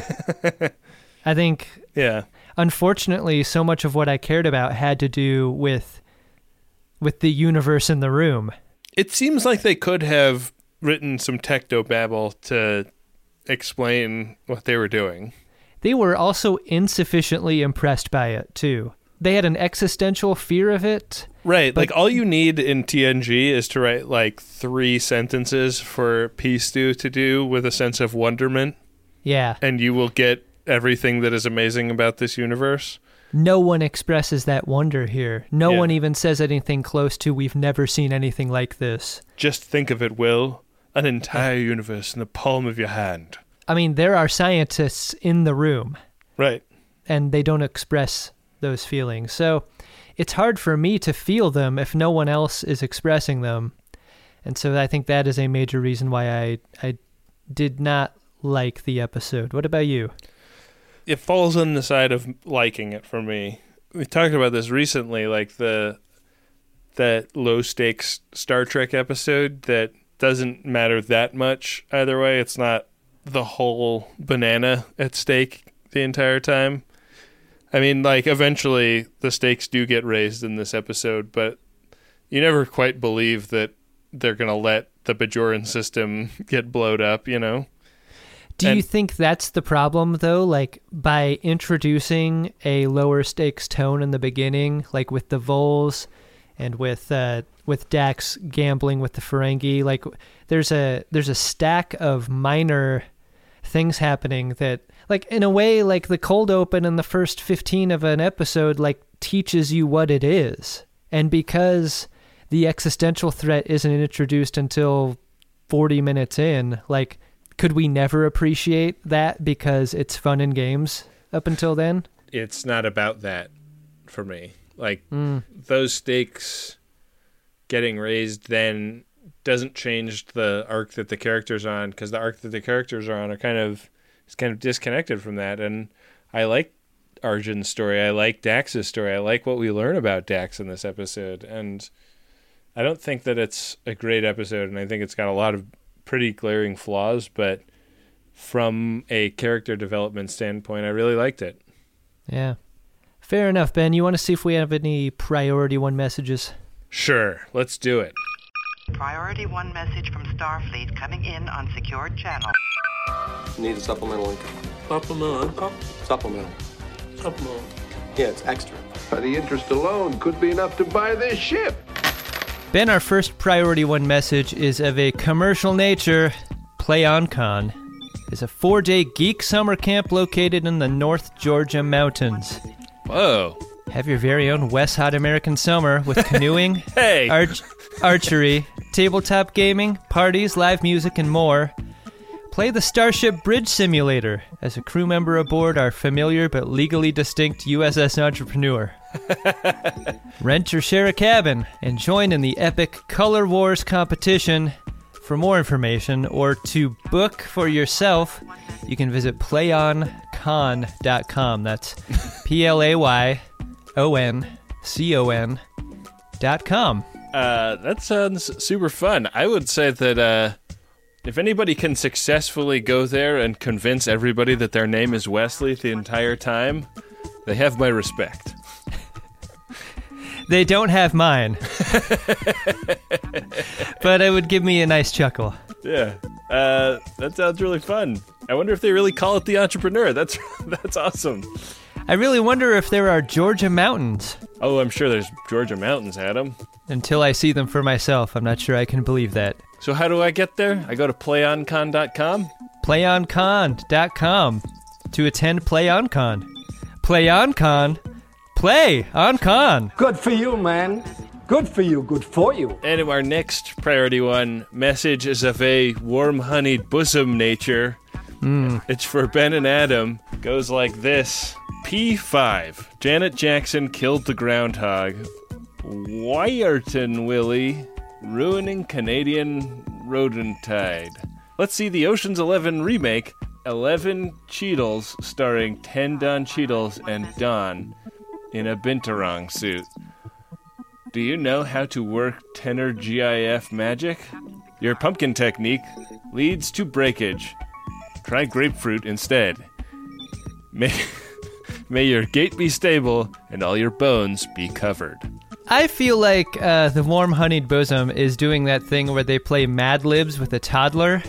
I think, yeah. Unfortunately, so much of what I cared about had to do with with the universe in the room. It seems like they could have written some technobabble to explain what they were doing. They were also insufficiently impressed by it, too. They had an existential fear of it. Right. Like, all you need in T N G is to write, like, three sentences for P-Stew to do with a sense of wonderment. Yeah. And you will get everything that is amazing about this universe. No one expresses that wonder here. No Yeah. one even says anything close to, we've never seen anything like this. Just think of it, Will. An entire universe in the palm of your hand. I mean, there are scientists in the room. Right. And they don't express those feelings. So it's hard for me to feel them if no one else is expressing them. And so I think that is a major reason why I, I did not like the episode. What about you? It falls on the side of liking it for me. We talked about this recently, like the that low stakes Star Trek episode that doesn't matter that much either way. It's not the whole banana at stake the entire time. I mean, like, eventually the stakes do get raised in this episode, but you never quite believe that they're going to let the Bajoran system get blowed up, you know? Do And- you think that's the problem, though? Like, by introducing a lower stakes tone in the beginning, like with the Vols and with uh, with Dax gambling with the Ferengi, like there's a there's a stack of minor things happening that, like, in a way, like the cold open in the first fifteen of an episode, like, teaches you what it is. And because the existential threat isn't introduced until forty minutes in, like, could we never appreciate that because it's fun in games up until then? It's not about that for me. Like, Mm. those stakes getting raised then doesn't change the arc that the characters are on, because the arc that the characters are on are kind of is kind of disconnected from that. And I like Arjun's story. I like Dax's story. I like what we learn about Dax in this episode. And I don't think that it's a great episode, and I think it's got a lot of pretty glaring flaws, but from a character development standpoint, I really liked it. Yeah. Fair enough, Ben. You want to see if we have any priority one messages? Sure, let's do it. Priority one message from Starfleet coming in on secured channel. Need a supplemental income. Supplemental income? Supplemental. Supplemental. Yeah, it's extra. The interest alone could be enough to buy this ship. Ben, our first priority one message is of a commercial nature. PlayOnCon is a four-day geek summer camp located in the North Georgia mountains. Whoa. Have your very own West Hot American summer with canoeing, hey. arch- archery, tabletop gaming, parties, live music, and more. Play the Starship Bridge Simulator as a crew member aboard our familiar but legally distinct U S S Entrepreneur. Rent or share a cabin and join in the epic Color Wars competition. For more information or to book for yourself, you can visit play on con dot com. That's P L A Y O N C O N dot com. Uh, that sounds super fun. I would say that uh, if anybody can successfully go there and convince everybody that their name is Wesley the entire time, they have my respect. They don't have mine. But it would give me a nice chuckle. Yeah. Uh, that sounds really fun. I wonder if they really call it the Entrepreneur. That's that's awesome. I really wonder if there are Georgia mountains. Oh, I'm sure there's Georgia mountains, Adam. Until I see them for myself, I'm not sure I can believe that. So how do I get there? I go to play on con dot com? play on con dot com to attend PlayOnCon. PlayOnCon. Play on con. Good for you, man. Good for you. Good for you. And our next priority one message is of a warm-honeyed bosom nature. Mm. It's for Ben and Adam. Goes like this. P five. Janet Jackson killed the groundhog. Wyerton Willie. Ruining Canadian rodentide. Let's see the Ocean's Eleven remake. Eleven Cheadles starring ten Don Cheadles and Don in a Binturong suit. Do you know how to work tenor G I F magic? Your pumpkin technique leads to breakage. Try grapefruit instead. May, may your gait be stable and all your bones be covered. I feel like uh, the Warm Honeyed Bosom is doing that thing where they play Mad Libs with a toddler.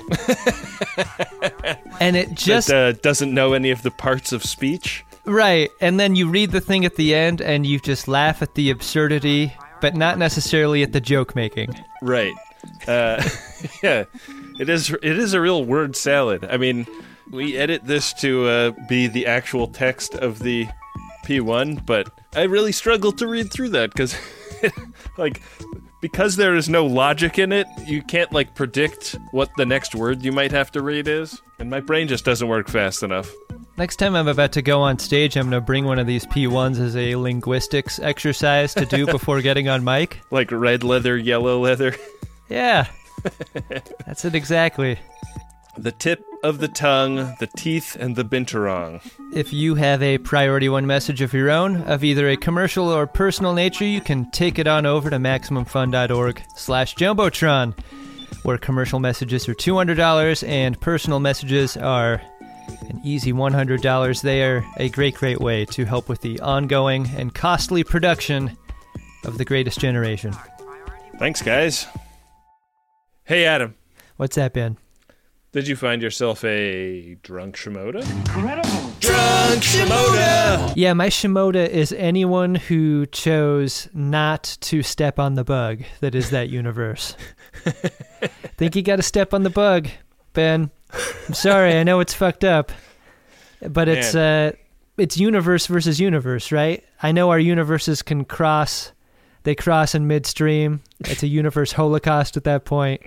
And it just... That uh, doesn't know any of the parts of speech. Right, and then you read the thing at the end and you just laugh at the absurdity, but not necessarily at the joke making. Right. Uh, yeah, it is It is a real word salad. I mean, we edit this to uh, be the actual text of the P one, but I really struggled to read through that because, like, because there is no logic in it, you can't, like, predict what the next word you might have to read is, and my brain just doesn't work fast enough. Next time I'm about to go on stage, I'm going to bring one of these P ones as a linguistics exercise to do before getting on mic. Like red leather, yellow leather. Yeah. That's it exactly. The tip of the tongue, the teeth, and the binturong. If you have a priority one message of your own, of either a commercial or personal nature, you can take it on over to MaximumFun.org slash Jumbotron, where commercial messages are two hundred dollars and personal messages are an easy one hundred dollars. They are a great, great way to help with the ongoing and costly production of The Greatest Generation. Thanks, guys. Hey, Adam. What's that, Ben? Did you find yourself a drunk Shimoda? Incredible. Drunk Shimoda! Yeah, my Shimoda is anyone who chose not to step on the bug that is that universe. Think you got to step on the bug, Ben. I'm sorry, I know it's fucked up, but it's uh, it's universe versus universe, right? I know our universes can cross. They cross in midstream. It's a universe holocaust at that point.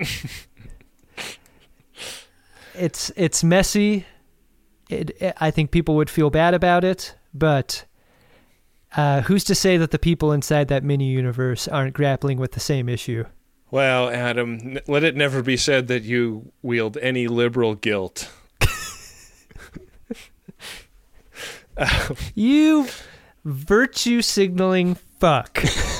It's it's messy. It, it, I think people would feel bad about it, but uh, who's to say that the people inside that mini universe aren't grappling with the same issue? Well, Adam, let it never be said that you wield any liberal guilt. uh, you virtue signaling fuck.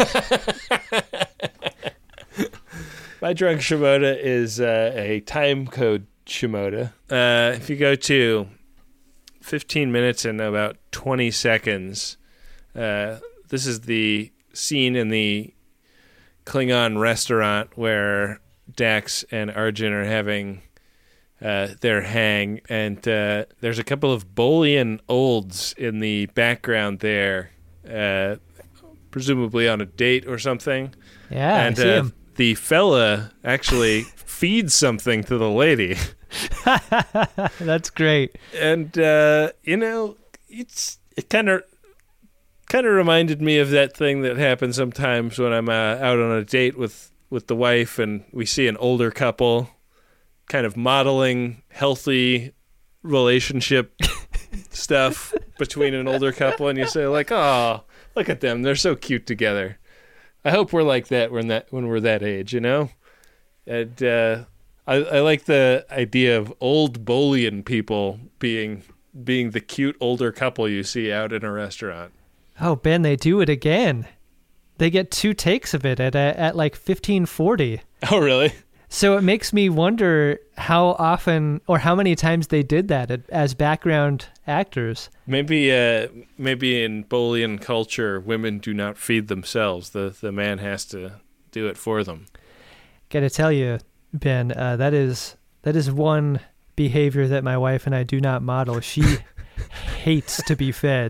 My drunk Shimoda is uh, a time code Shimoda. Uh, if you go to fifteen minutes and about twenty seconds, uh, this is the scene in the Klingon restaurant where Dax and Arjun are having uh, their hang, and uh, there's a couple of Bolian olds in the background there, uh, presumably on a date or something. Yeah, and I see uh, him. The fella actually feeds something to the lady. That's great. And uh, you know, it's it kind of kind of reminded me of that thing that happens sometimes when I'm uh, out on a date with with the wife, and we see an older couple kind of modeling healthy relationship stuff between an older couple, and you say like, "Oh, look at them. They're so cute together." I hope we're like that when that when we're that age, you know? And uh, I, I like the idea of old Bolian people being being the cute older couple you see out in a restaurant. Oh, Ben, they do it again. They get two takes of it at at, at like fifteen forty. Oh, really? So it makes me wonder how often or how many times they did that as background actors. Maybe uh, maybe in Bolian culture, women do not feed themselves. The the man has to do it for them. Gotta tell you, Ben, uh, that is that is one behavior that my wife and I do not model. She hates to be fed.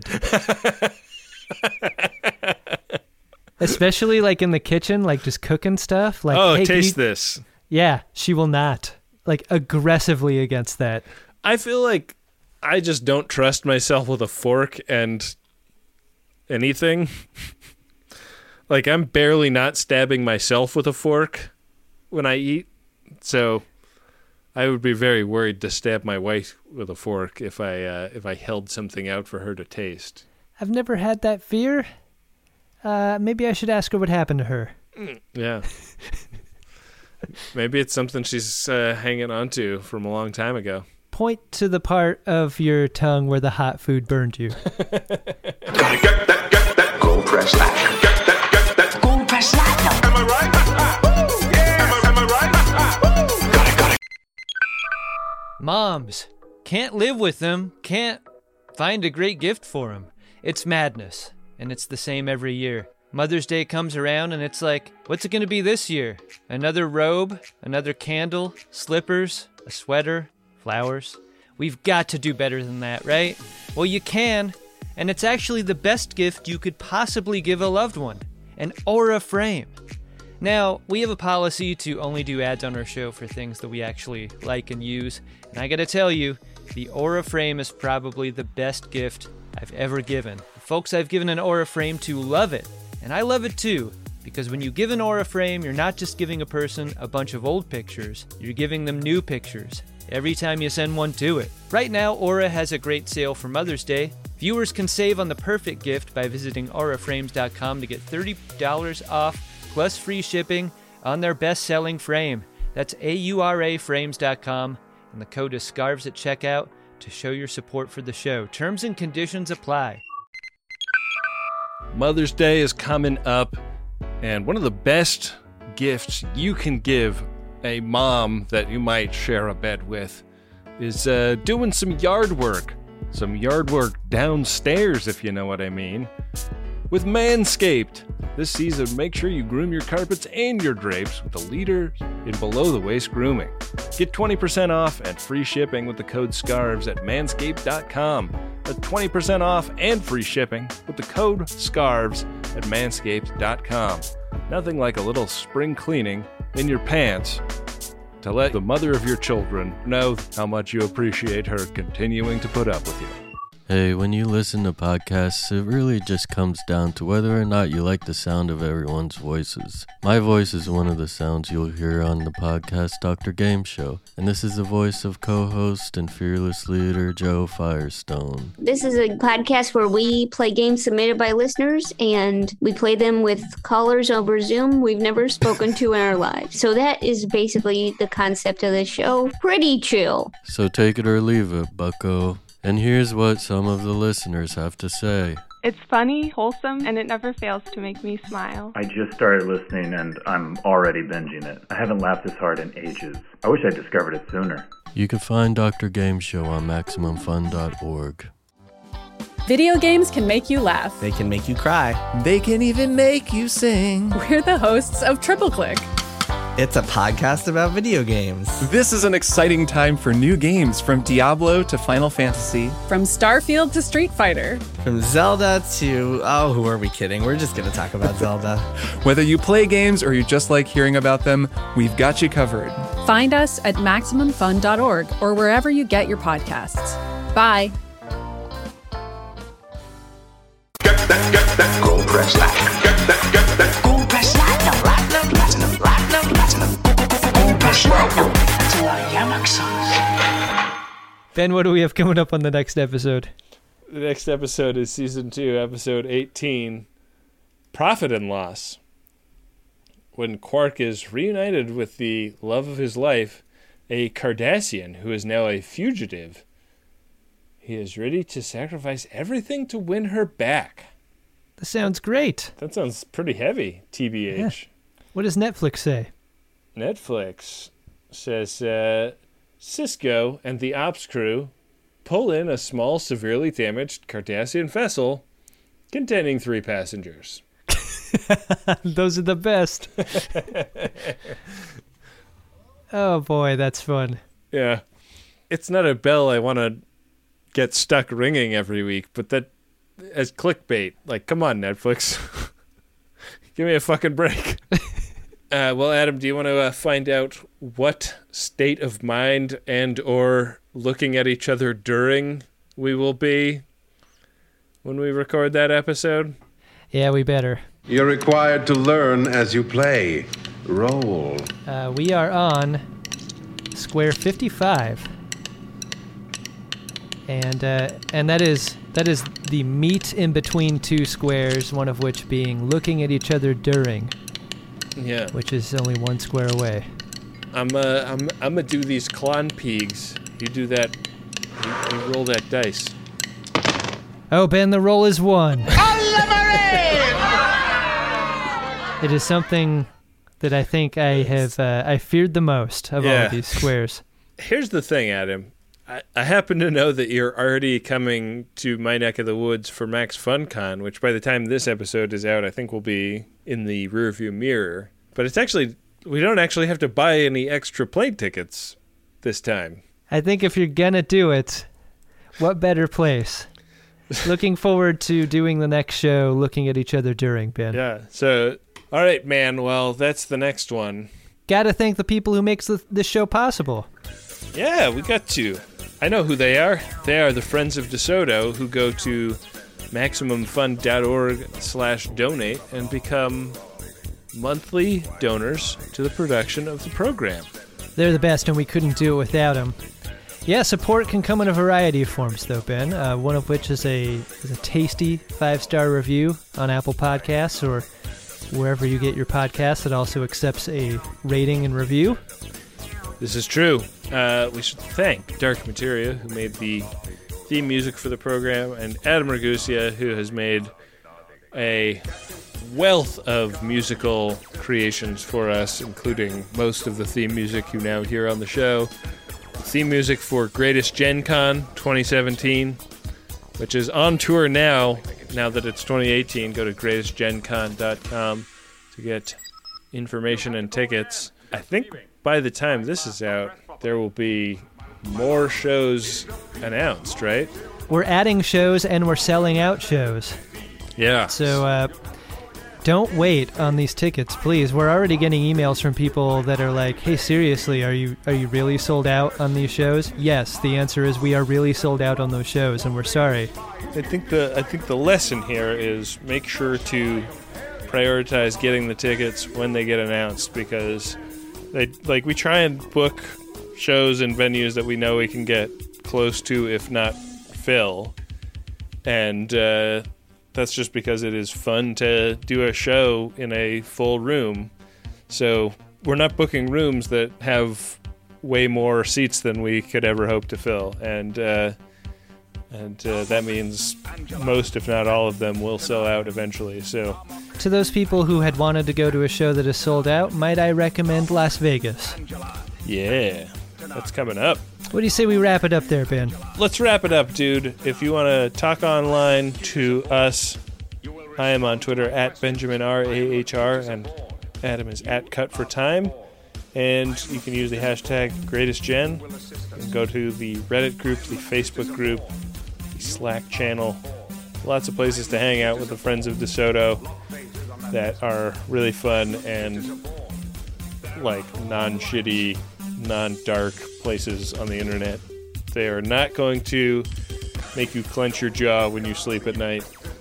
Especially like in the kitchen, like just cooking stuff. Like, oh, hey, taste you... this. Yeah, she will not. Like aggressively against that. I feel like I just don't trust myself with a fork and anything. Like I'm barely not stabbing myself with a fork when I eat. So I would be very worried to stab my wife with a fork if I uh, if I held something out for her to taste. I've never had that fear. Uh, maybe I should ask her what happened to her. Mm, yeah. Maybe it's something she's uh, hanging on to from a long time ago. Point to the part of your tongue where the hot food burned you. Gotta get that, get that, go press that. Get that, get that, go press that. Am I right? Woo! Yeah. Am I, am I right? Woo! Got it, got it. Moms, can't live with them, can't find a great gift for them. It's madness, and it's the same every year. Mother's Day comes around and it's like, what's it going to be this year? Another robe, another candle, slippers, a sweater, flowers. We've got to do better than that, right? Well, you can, and it's actually the best gift you could possibly give a loved one, an Aura frame. Now, we have a policy to only do ads on our show for things that we actually like and use, and I gotta tell you, the Aura frame is probably the best gift I've ever given. The folks I've given an Aura frame to love it. And I love it too, because when you give an Aura frame, you're not just giving a person a bunch of old pictures, you're giving them new pictures every time you send one to it. Right now, Aura has a great sale for Mother's Day. Viewers can save on the perfect gift by visiting aura frames dot com to get thirty dollars off plus free shipping on their best-selling frame. That's A U R A frames dot com, and the code is SCARVES at checkout to show your support for the show. Terms and conditions apply. Mother's Day is coming up, and one of the best gifts you can give a mom that you might share a bed with is uh, doing some yard work. Some yard work downstairs, if you know what I mean. with Manscaped. This season, make sure you groom your carpets and your drapes with the leader in below-the-waist grooming. Get twenty percent off and free shipping with the code SCARVES at manscaped dot com. That's twenty percent off and free shipping with the code SCARVES at manscaped dot com. Nothing like a little spring cleaning in your pants to let the mother of your children know how much you appreciate her continuing to put up with you. Hey, when you listen to podcasts, it really just comes down to whether or not you like the sound of everyone's voices. My voice is one of the sounds you'll hear on the podcast Doctor Game Show, and this is the voice of co-host and fearless leader Joe Firestone. This is a podcast where we play games submitted by listeners, and we play them with callers over Zoom we've never spoken to in our lives. So that is basically the concept of the show. Pretty chill. So take it or leave it, bucko. And here's what some of the listeners have to say. It's funny, wholesome, and it never fails to make me smile. I just started listening and I'm already binging it. I haven't laughed this hard in ages. I wish I discovered it sooner. You can find Doctor Game Show on maximum fun dot org. Video games can make you laugh. They can make you cry. They can even make you sing. We're the hosts of Triple Click. It's a podcast about video games. This is an exciting time for new games, from Diablo to Final Fantasy. From Starfield to Street Fighter. From Zelda to... Oh, who are we kidding? We're just going to talk about Zelda. Whether you play games or you just like hearing about them, we've got you covered. Find us at maximum fun dot org or wherever you get your podcasts. Bye. Get that, get that, Gold Press Platinum. Get that, get that, Gold Press Platinum. Platinum, Platinum, Platinum, Platinum. Gold Press Platinum. That's a lot of Yamak songs. Ben, what do we have coming up on the next episode? The next episode is Season two, Episode eighteen, Profit and Loss. When Quark is reunited with the love of his life, a Cardassian who is now a fugitive, he is ready to sacrifice everything to win her back. That sounds great. That sounds pretty heavy, T B H. Yeah. What does Netflix say? Netflix says, uh, Sisko and the ops crew pull in a small, severely damaged Cardassian vessel containing three passengers. Those are the best. Oh, boy, that's fun. Yeah. It's not a bell I want to get stuck ringing every week, but that as clickbait. Like, come on, Netflix. Give me a fucking break. uh, well, Adam, do you want to uh, find out what state of mind and or looking at each other during we will be when we record that episode? Yeah, we better. You're required to learn as you play. Roll. Uh, we are on square fifty-five. And uh, and that is that is the meet in between two squares, one of which being looking at each other during. Yeah. Which is only one square away. I'm uh I'm I'm gonna do these clon pegs. You do that. You, you roll that dice. Oh, Ben, the roll is one. It is something that I think I have uh, I feared the most of yeah. all of these squares. Here's the thing, Adam. I, I happen to know that you're already coming to my neck of the woods for Max FunCon, which by the time this episode is out, I think will be in the rearview mirror. But it's actually, we don't actually have to buy any extra plane tickets this time. I think if you're gonna do it, what better place? Looking forward to doing the next show, looking at each other during, Ben. Yeah, so, all right, man, well, that's the next one. Gotta thank the people who makes the, this show possible. Yeah, we got to. I know who they are. They are the Friends of DeSoto, who go to maximumfun.org slash donate and become monthly donors to the production of the program. They're the best, and we couldn't do it without them. Yeah, support can come in a variety of forms, though, Ben. Uh, one of which is a is a tasty five-star review on Apple Podcasts or wherever you get your podcasts. It also accepts a rating and review. This is true. Uh, we should thank Dark Materia, who made the theme music for the program, and Adam Ragusia, who has made a wealth of musical creations for us, including most of the theme music you now hear on the show. The theme music for Greatest Gen Con twenty seventeen, which is on tour now now that it's twenty eighteen, go to greatest gen con dot com to get information and tickets. I think by the time this is out, there will be more shows announced, right? We're adding shows and we're selling out shows. Yeah. So uh, don't wait on these tickets, please. We're already getting emails from people that are like, "Hey, seriously, are you are you really sold out on these shows?" Yes, the answer is we are really sold out on those shows, and we're sorry. I think the I think the lesson here is make sure to prioritize getting the tickets when they get announced, because they like we try and book shows and venues that we know we can get close to, if not fill, and uh, that's just because it is fun to do a show in a full room. So we're not booking rooms that have way more seats than we could ever hope to fill, and uh, and uh, that means most, if not all of them, will sell out eventually. So to those people who had wanted to go to a show that is sold out, might I recommend Las Vegas? Yeah, that's coming up. What do you say we wrap it up there, Ben? Let's wrap it up, dude. If you want to talk online to us, I am on Twitter at Benjamin R A H R, and Adam is at Cut for Time. And you can use the hashtag GreatestGen. And go to the Reddit group, the Facebook group, the Slack channel. Lots of places to hang out with the friends of DeSoto that are really fun and like non-shitty, non-dark places on the internet. They are not going to make you clench your jaw when you sleep at night.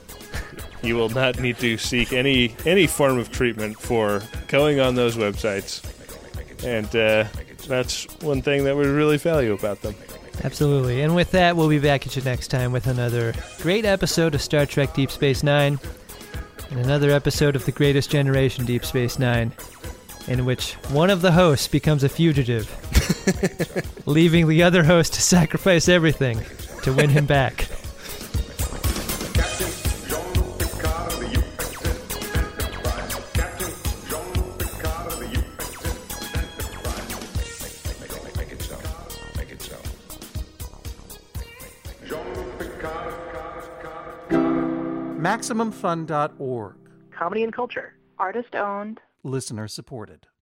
You will not need to seek any any form of treatment for going on those websites. And uh, that's one thing that we really value about them. Absolutely. And with that, we'll be back at you next time with another great episode of Star Trek Deep Space Nine and another episode of The Greatest Generation Deep Space Nine, in which one of the hosts becomes a fugitive, leaving the other host to sacrifice everything to win him back. Maximum Fun dot org. Comedy and culture. Artist owned. Listener supported.